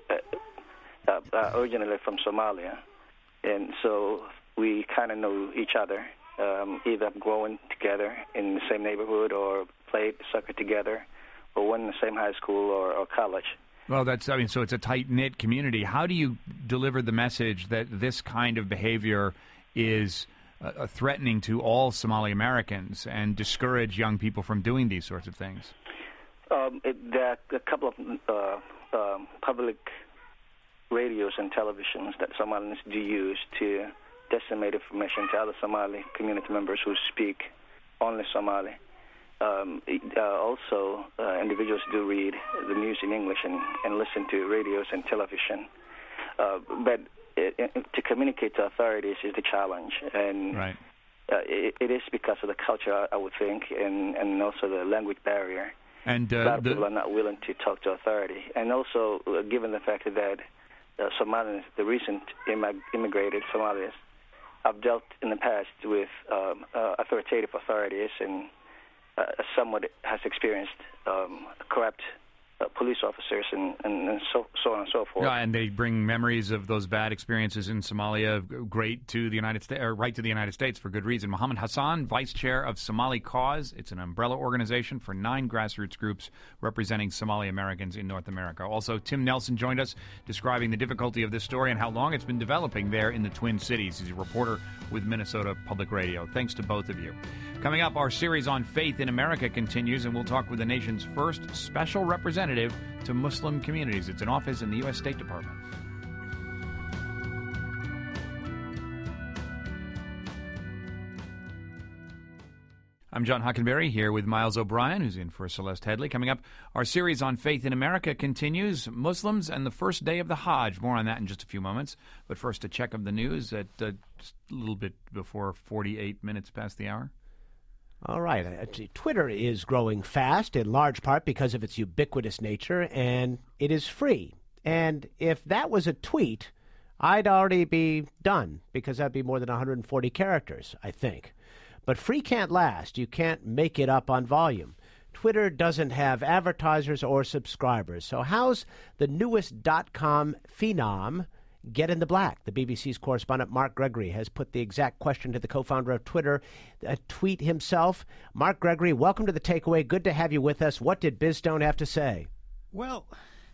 uh, uh, originally from Somalia, and so we kind of know each other, um, either growing together in the same neighborhood or played soccer together, or went in the same high school or, or college. Well, that's, I mean, so it's a tight-knit community. How do you deliver the message that this kind of behavior is uh, threatening to all Somali Americans and discourage young people from doing these sorts of things? Um, it, there are a couple of uh, um, public radios and televisions that Somalians do use to disseminate information to other Somali community members who speak only Somali. Um, uh, also, uh, individuals do read the news in English and, and listen to radios and television. Uh, but it, it, to communicate to authorities is the challenge. And right. uh, it, it is because of the culture, I would think, and, and also the language barrier. And uh, a lot of the... people are not willing to talk to authority. And also, uh, given the fact that uh, Somalians, the recent immig- immigrated Somalis, have dealt in the past with um, uh, authoritative authorities and uh, somewhat has experienced um, corrupt uh, police officers and, and, and so, so on and so forth. Yeah, and they bring memories of those bad experiences in Somalia great to the United States, or right to the United States for good reason. Mohammed Hassan, vice chair of Somali Cause. It's an umbrella organization for nine grassroots groups representing Somali Americans in North America. Also, Tim Nelson joined us describing the difficulty of this story and how long it's been developing there in the Twin Cities. He's a reporter with Minnesota Public Radio. Thanks to both of you. Coming up, our series on faith in America continues, and we'll talk with the nation's first special representative to Muslim communities. It's an office in the U S State Department. I'm John Hockenberry here with Miles O'Brien, who's in for Celeste Headley. Coming up, our series on faith in America continues. Muslims and the first day of the Hajj. More on that in just a few moments. But first, a check of the news at uh, just a little bit before forty-eight minutes past the hour. All right. Twitter is growing fast, in large part because of its ubiquitous nature, and it is free. And if that was a tweet, I'd already be done, because that'd be more than one hundred forty characters, I think. But free can't last. You can't make it up on volume. Twitter doesn't have advertisers or subscribers. So how's the newest dot-com phenom get in the black? The B B C's correspondent Mark Gregory has put the exact question to the co-founder of Twitter, a tweet himself. Mark Gregory, welcome to The Takeaway. Good to have you with us. What did Biz Stone have to say? Well,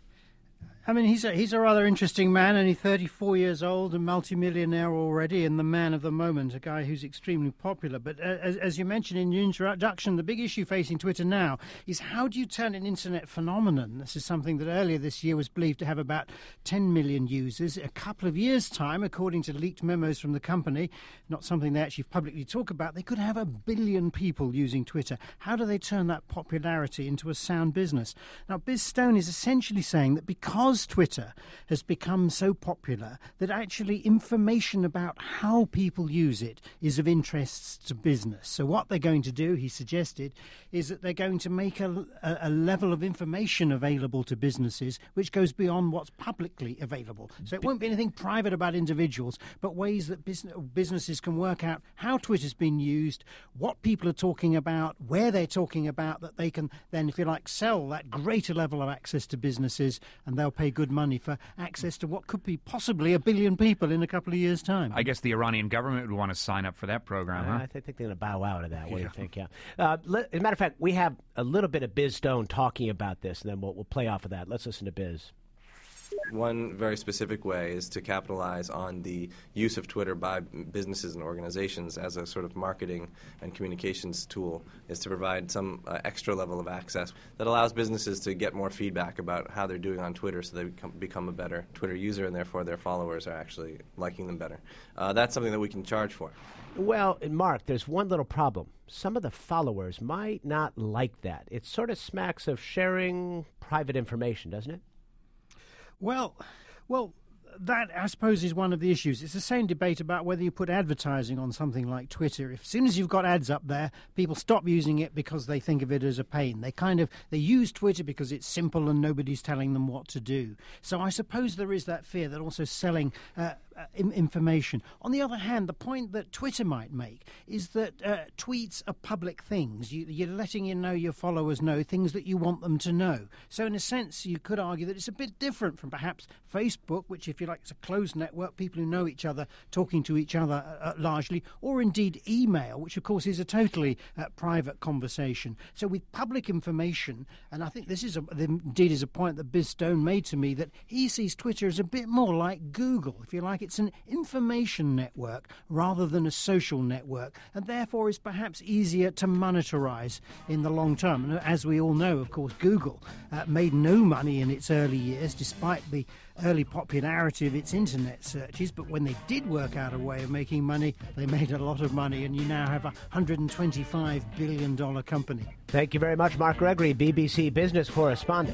I mean, he's a, he's a rather interesting man, only thirty-four years old, a multimillionaire already, and the man of the moment, a guy who's extremely popular. But uh, as, as you mentioned in your introduction, the big issue facing Twitter now is how do you turn an internet phenomenon? This is something that earlier this year was believed to have about ten million users. A couple of years' time, according to leaked memos from the company, not something they actually publicly talk about, they could have a billion people using Twitter. How do they turn that popularity into a sound business? Now, Biz Stone is essentially saying that because Twitter has become so popular that actually information about how people use it is of interest to business. So what they're going to do, he suggested, is that they're going to make a, a, a level of information available to businesses which goes beyond what's publicly available. So it won't be anything private about individuals, but ways that business, businesses can work out how Twitter's been used, what people are talking about, where they're talking about, that they can then, if you like, sell that greater level of access to businesses, and they'll pay good money for access to what could be possibly a billion people in a couple of years' time. I guess the Iranian government would want to sign up for that program, huh? Uh, I think they're going to bow out of that. What yeah. do you think? Yeah. Uh, let, as a matter of fact, we have a little bit of Biz Stone talking about this, and then we'll, we'll play off of that. Let's listen to Biz. One very specific way is to capitalize on the use of Twitter by businesses and organizations as a sort of marketing and communications tool, is to provide some uh, extra level of access that allows businesses to get more feedback about how they're doing on Twitter, so they become, become a better Twitter user, and therefore their followers are actually liking them better. Uh, that's something that we can charge for. Well, Mark, there's one little problem. Some of the followers might not like that. It sort of smacks of sharing private information, doesn't it? Well, well, that, I suppose, is one of the issues. It's the same debate about whether you put advertising on something like Twitter. If as soon as you've got ads up there, people stop using it because they think of it as a pain. They kind of they use Twitter because it's simple and nobody's telling them what to do. So I suppose there is that fear that also selling uh, uh, information. On the other hand, the point that Twitter might make is that uh, tweets are public things. You, you're letting you know your followers know things that you want them to know. So in a sense, you could argue that it's a bit different from perhaps Facebook, which, if you like, it's a closed network, people who know each other, talking to each other uh, largely, or indeed email, which of course is a totally uh, private conversation. So with public information, and I think this is a, indeed is a point that Biz Stone made to me, that he sees Twitter as a bit more like Google, if you like. It's It's an information network rather than a social network, and therefore is perhaps easier to monetize in the long term. And as we all know, of course, Google uh, made no money in its early years, despite the early popularity of its internet searches, but when they did work out a way of making money, they made a lot of money, and you now have a one hundred twenty-five billion dollars company. Thank you very much, Mark Gregory, B B C business correspondent.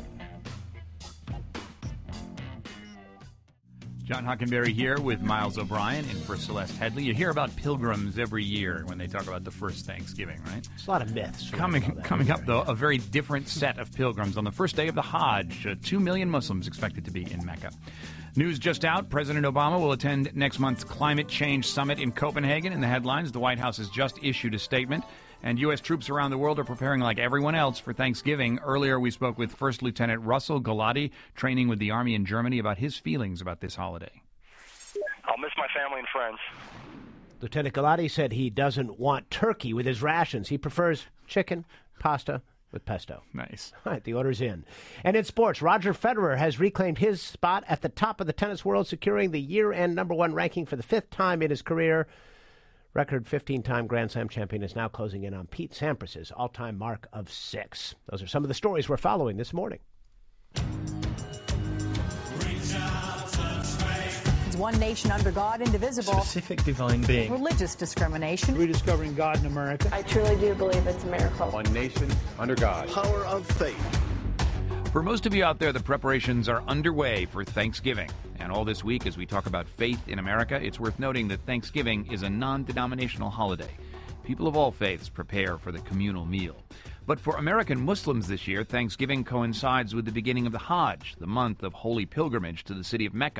John Hockenberry here with Miles O'Brien and for Celeste Headley. You hear about pilgrims every year when they talk about the first Thanksgiving, right? It's a lot of myths. Coming coming up, though, a very different set of pilgrims on the first day of the Hajj. Uh, Two million Muslims expected to be in Mecca. News just out, President Obama will attend next month's Climate Change Summit in Copenhagen. In the headlines, the White House has just issued a statement. And U S troops around the world are preparing like everyone else for Thanksgiving. Earlier, we spoke with First Lieutenant Russell Galati, training with the Army in Germany, about his feelings about this holiday. I'll miss my family and friends. Lieutenant Galati said he doesn't want turkey with his rations. He prefers chicken, pasta with pesto. Nice. All right, the order's in. And in sports, Roger Federer has reclaimed his spot at the top of the tennis world, securing the year-end number one ranking for the fifth time in his career. Record fifteen-time Grand Slam champion is now closing in on Pete Sampras's all-time mark of six. Those are some of the stories we're following this morning. One nation under God, indivisible. Specific divine being. Religious discrimination. Rediscovering God in America. I truly do believe it's a miracle. One nation under God. Power of faith. For most of you out there, the preparations are underway for Thanksgiving. And all this week, as we talk about faith in America, it's worth noting that Thanksgiving is a non-denominational holiday. People of all faiths prepare for the communal meal. But for American Muslims this year, Thanksgiving coincides with the beginning of the Hajj, the month of holy pilgrimage to the city of Mecca.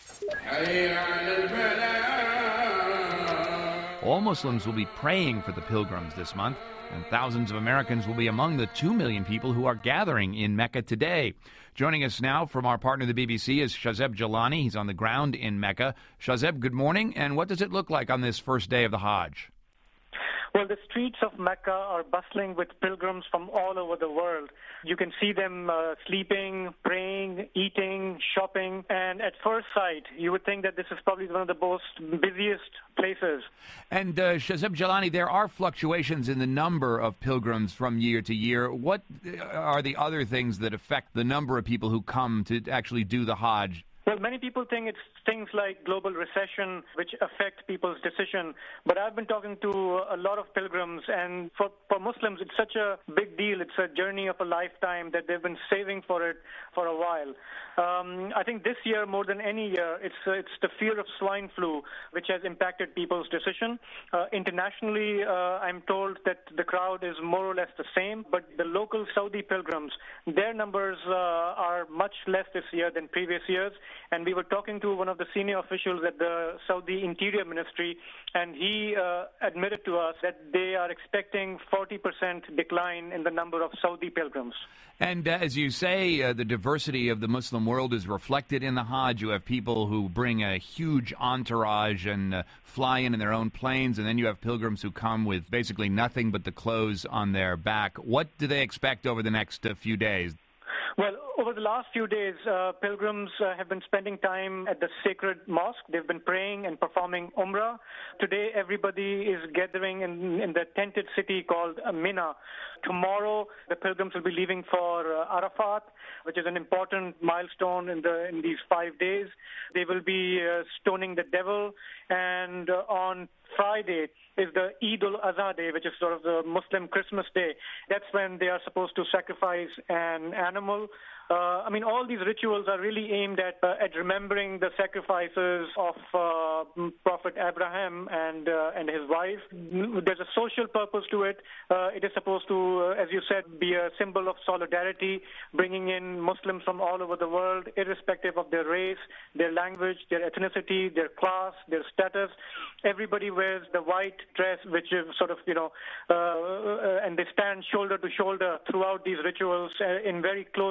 All Muslims will be praying for the pilgrims this month, and thousands of Americans will be among the two million people who are gathering in Mecca today. Joining us now from our partner, the B B C, is Shazeb Jalani. He's on the ground in Mecca. Shazeb, good morning, and what does it look like on this first day of the Hajj? Well, the streets of Mecca are bustling with pilgrims from all over the world. You can see them uh, sleeping, praying, eating, shopping, and at first sight, you would think that this is probably one of the most busiest places. And uh, Shazeb Jalani, there are fluctuations in the number of pilgrims from year to year. What are the other things that affect the number of people who come to actually do the Hajj? Well, many people think it's things like global recession which affect people's decision. But I've been talking to a lot of pilgrims, and for, for Muslims, it's such a big deal. It's a journey of a lifetime that they've been saving for it for a while. Um, I think this year, more than any year, it's uh, it's the fear of swine flu which has impacted people's decision. Uh, internationally, uh, I'm told that the crowd is more or less the same, but the local Saudi pilgrims, their numbers uh, are much less this year than previous years. And we were talking to one of the senior officials at the Saudi Interior Ministry, and he uh, admitted to us that they are expecting forty percent decline in the number of Saudi pilgrims. And uh, as you say, uh, the diversity of the Muslim world is reflected in the Hajj. You have people who bring a huge entourage and uh, fly in in their own planes, and then you have pilgrims who come with basically nothing but the clothes on their back. What do they expect over the next uh, few days? Well, over the last few days, uh, pilgrims uh, have been spending time at the sacred mosque. They've been praying and performing Umrah. Today, everybody is gathering in, in the tented city called Mina. Tomorrow, the pilgrims will be leaving for uh, Arafat, which is an important milestone in, the, in these five days. They will be uh, stoning the devil, and uh, on Friday is the Eid al-Adha day, which is sort of the Muslim Christmas day. That's when they are supposed to sacrifice an animal. Uh, I mean, all these rituals are really aimed at uh, at remembering the sacrifices of uh, Prophet Abraham and uh, and his wife. There's a social purpose to it. Uh, it is supposed to, uh, as you said, be a symbol of solidarity, bringing in Muslims from all over the world, irrespective of their race, their language, their ethnicity, their class, their status. Everybody wears the white dress, which is sort of, you know, uh, uh, and they stand shoulder to shoulder throughout these rituals uh, in very close proximity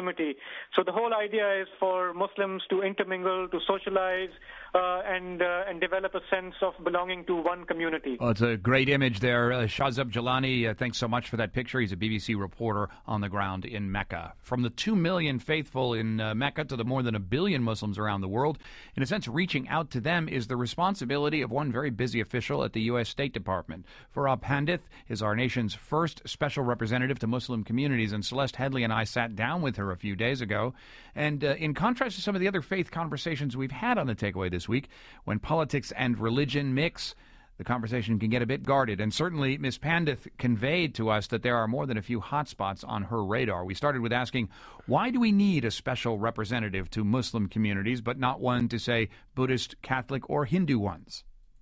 anonymity. So the whole idea is for Muslims to intermingle, to socialize, uh, and uh, and develop a sense of belonging to one community. Well, it's a great image there. Uh, Shahzeb Jilani, uh, thanks so much for that picture. He's a B B C reporter on the ground in Mecca. From the two million faithful in uh, Mecca to the more than a billion Muslims around the world, in a sense, reaching out to them is the responsibility of one very busy official at the U S State Department. Farah Pandith is our nation's first special representative to Muslim communities, and Celeste Headley and I sat down with her a few days ago. And uh, in contrast to some of the other faith conversations we've had on the Takeaway this week, when politics and religion mix, the conversation can get a bit guarded. And certainly, Miz Pandith conveyed to us that there are more than a few hotspots on her radar. We started with asking, why do we need a special representative to Muslim communities, but not one to, say, Buddhist, Catholic, or Hindu ones?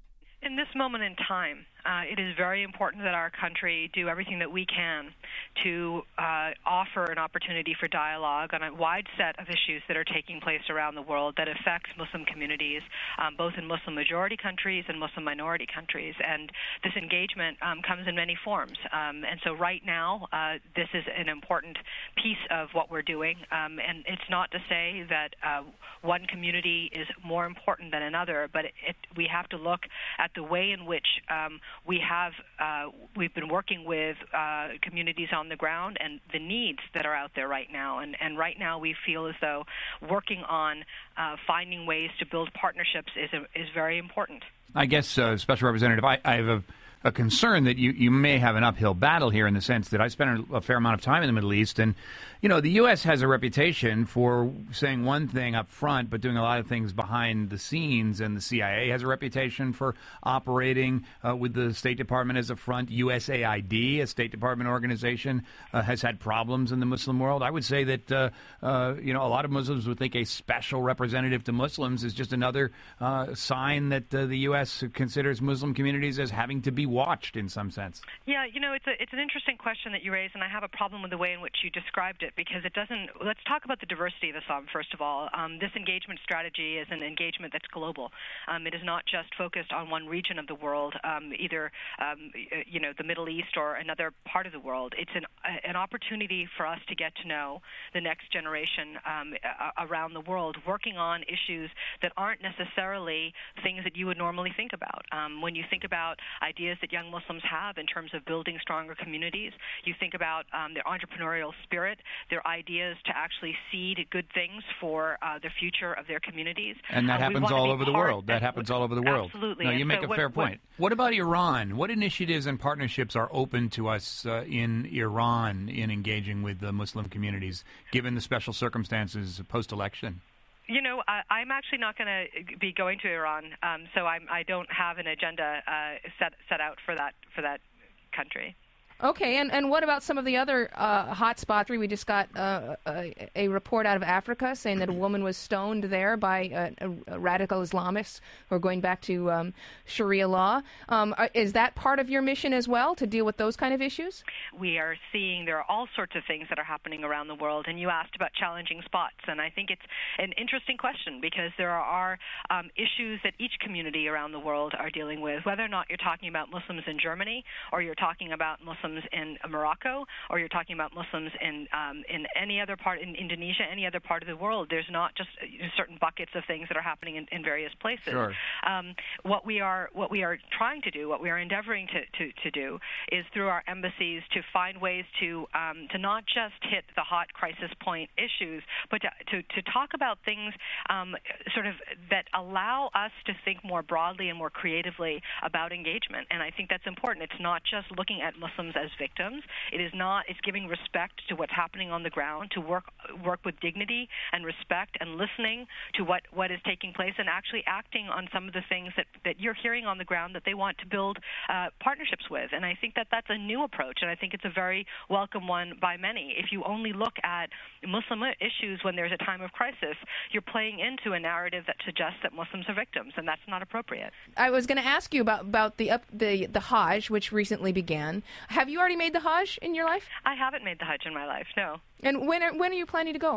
In this moment in time, uh, it is very important that our country do everything that we can to uh, offer an opportunity for dialogue on a wide set of issues that are taking place around the world that affect Muslim communities, um, both in Muslim-majority countries and Muslim-minority countries. And this engagement um, comes in many forms. Um, and so right now, uh, this is an important piece of what we're doing. Um, and it's not to say that uh, one community is more important than another, but it, it, we have to look at the way in which um, we have uh, we've been working with uh, communities on the ground and the needs that are out there right now. And, and right now we feel as though working on uh, finding ways to build partnerships is a, is very important. I guess, uh, Special Representative, I, I have a, a concern that you, you may have an uphill battle here in the sense that I spent a, a fair amount of time in the Middle East, and you know, the U S has a reputation for saying one thing up front but doing a lot of things behind the scenes, and the C I A has a reputation for operating uh, with the State Department as a front. U S A I D, a State Department organization, uh, has had problems in the Muslim world. I would say that uh, uh, you know, a lot of Muslims would think a special representative to Muslims is just another uh, sign that uh, the U S considers Muslim communities as having to be watched in some sense. Yeah, you know, it's a, it's an interesting question that you raise, and I have a problem with the way in which you described it, because it doesn't. Let's talk about the diversity of Islam first of all. Um, this engagement strategy is an engagement that's global. Um, it is not just focused on one region of the world, um, either um, you know, the Middle East or another part of the world. It's an an opportunity for us to get to know the next generation um, around the world, working on issues that aren't necessarily things that you would normally think about. Um, when you think about ideas that young Muslims have in terms of building stronger communities, you think about um, their entrepreneurial spirit, their ideas to actually seed good things for uh, the future of their communities. And that uh, happens all over the world. That happens all over the world. Absolutely. No, you and make so a what, fair what, point. What about Iran? What initiatives and partnerships are open to us uh, in Iran in engaging with the Muslim communities, given the special circumstances post-election? You know, I, I'm actually not going to be going to Iran, um, so I'm, I don't have an agenda uh, set set out for that for that country. Okay, and, and what about some of the other uh, hot spots? We just got uh, a, a report out of Africa saying that a woman was stoned there by uh, a, a radical Islamists who are going back to um, Sharia law. Um, is that part of your mission as well, to deal with those kind of issues? We are seeing there are all sorts of things that are happening around the world, and you asked about challenging spots, and I think it's an interesting question because there are um, issues that each community around the world are dealing with, whether or not you're talking about Muslims in Germany or you're talking about Muslims in Morocco, or you're talking about Muslims in um, in any other part, in Indonesia, any other part of the world. There's not just certain buckets of things that are happening in, in various places. Sure. Um, what we are what we are trying to do, what we are endeavoring to, to, to do, is through our embassies to find ways to um, to not just hit the hot crisis point issues, but to to, to talk about things um, sort of that allow us to think more broadly and more creatively about engagement. And I think that's important. It's not just looking at Muslims as victims. It is not. It's giving respect to what's happening on the ground, to work work with dignity and respect, and listening to what, what is taking place, and actually acting on some of the things that, that you're hearing on the ground that they want to build uh, partnerships with. And I think that that's a new approach, and I think it's a very welcome one by many. If you only look at Muslim issues when there's a time of crisis, you're playing into a narrative that suggests that Muslims are victims, and that's not appropriate. I was going to ask you about about the up, the the Hajj, which recently began. Have Have you already made the Hajj in your life? I haven't made the Hajj in my life, no. And when are, when are you planning to go?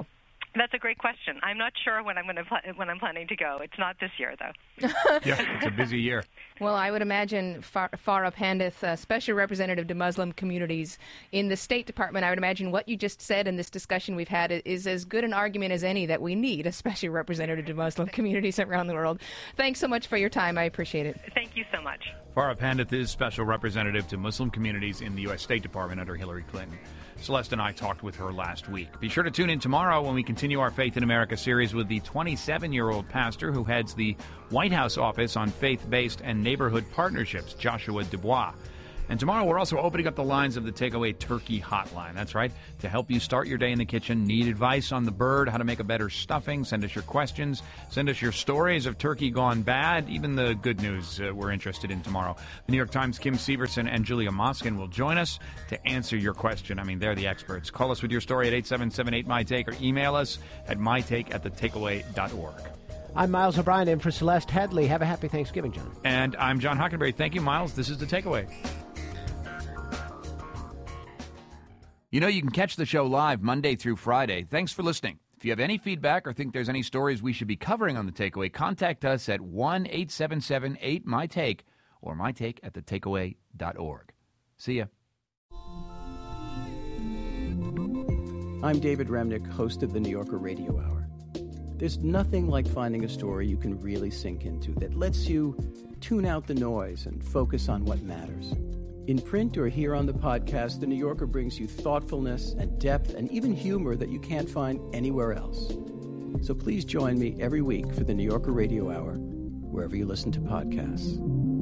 That's a great question. I'm not sure when I'm going to pl- when I'm planning to go. It's not this year, though. Yeah, it's a busy year. Well, I would imagine Far- Farah Pandith, uh, Special Representative to Muslim Communities in the State Department, I would imagine what you just said in this discussion we've had is as good an argument as any that we need a Special Representative to Muslim communities around the world. Thanks so much for your time. I appreciate it. Thank you so much. Farah Pandith is Special Representative to Muslim Communities in the U S. State Department under Hillary Clinton. Celeste and I talked with her last week. Be sure to tune in tomorrow when we continue our Faith in America series with the twenty-seven-year-old pastor who heads the White House Office on Faith-Based and Neighborhood Partnerships, Joshua Dubois. And tomorrow we're also opening up the lines of the Takeaway Turkey Hotline. That's right, to help you start your day in the kitchen. Need advice on the bird, how to make a better stuffing? Send us your questions. Send us your stories of turkey gone bad. Even the good news uh, we're interested in tomorrow. The New York Times' Kim Severson and Julia Moskin will join us to answer your question. I mean, they're the experts. Call us with your story at eight seven seven eight my take or email us at my take at the takeaway dot org. I'm Miles O'Brien in for Celeste Headley. Have a happy Thanksgiving, John. And I'm John Hockenberry. Thank you, Miles. This is The Takeaway. You know, you can catch the show live Monday through Friday. Thanks for listening. If you have any feedback or think there's any stories we should be covering on The Takeaway, contact us at one eight seven seven eight my take or my take at the takeaway dot org. See ya. I'm David Remnick, host of the New Yorker Radio Hour. There's nothing like finding a story you can really sink into that lets you tune out the noise and focus on what matters. In print or here on the podcast, The New Yorker brings you thoughtfulness and depth and even humor that you can't find anywhere else. So please join me every week for The New Yorker Radio Hour, wherever you listen to podcasts.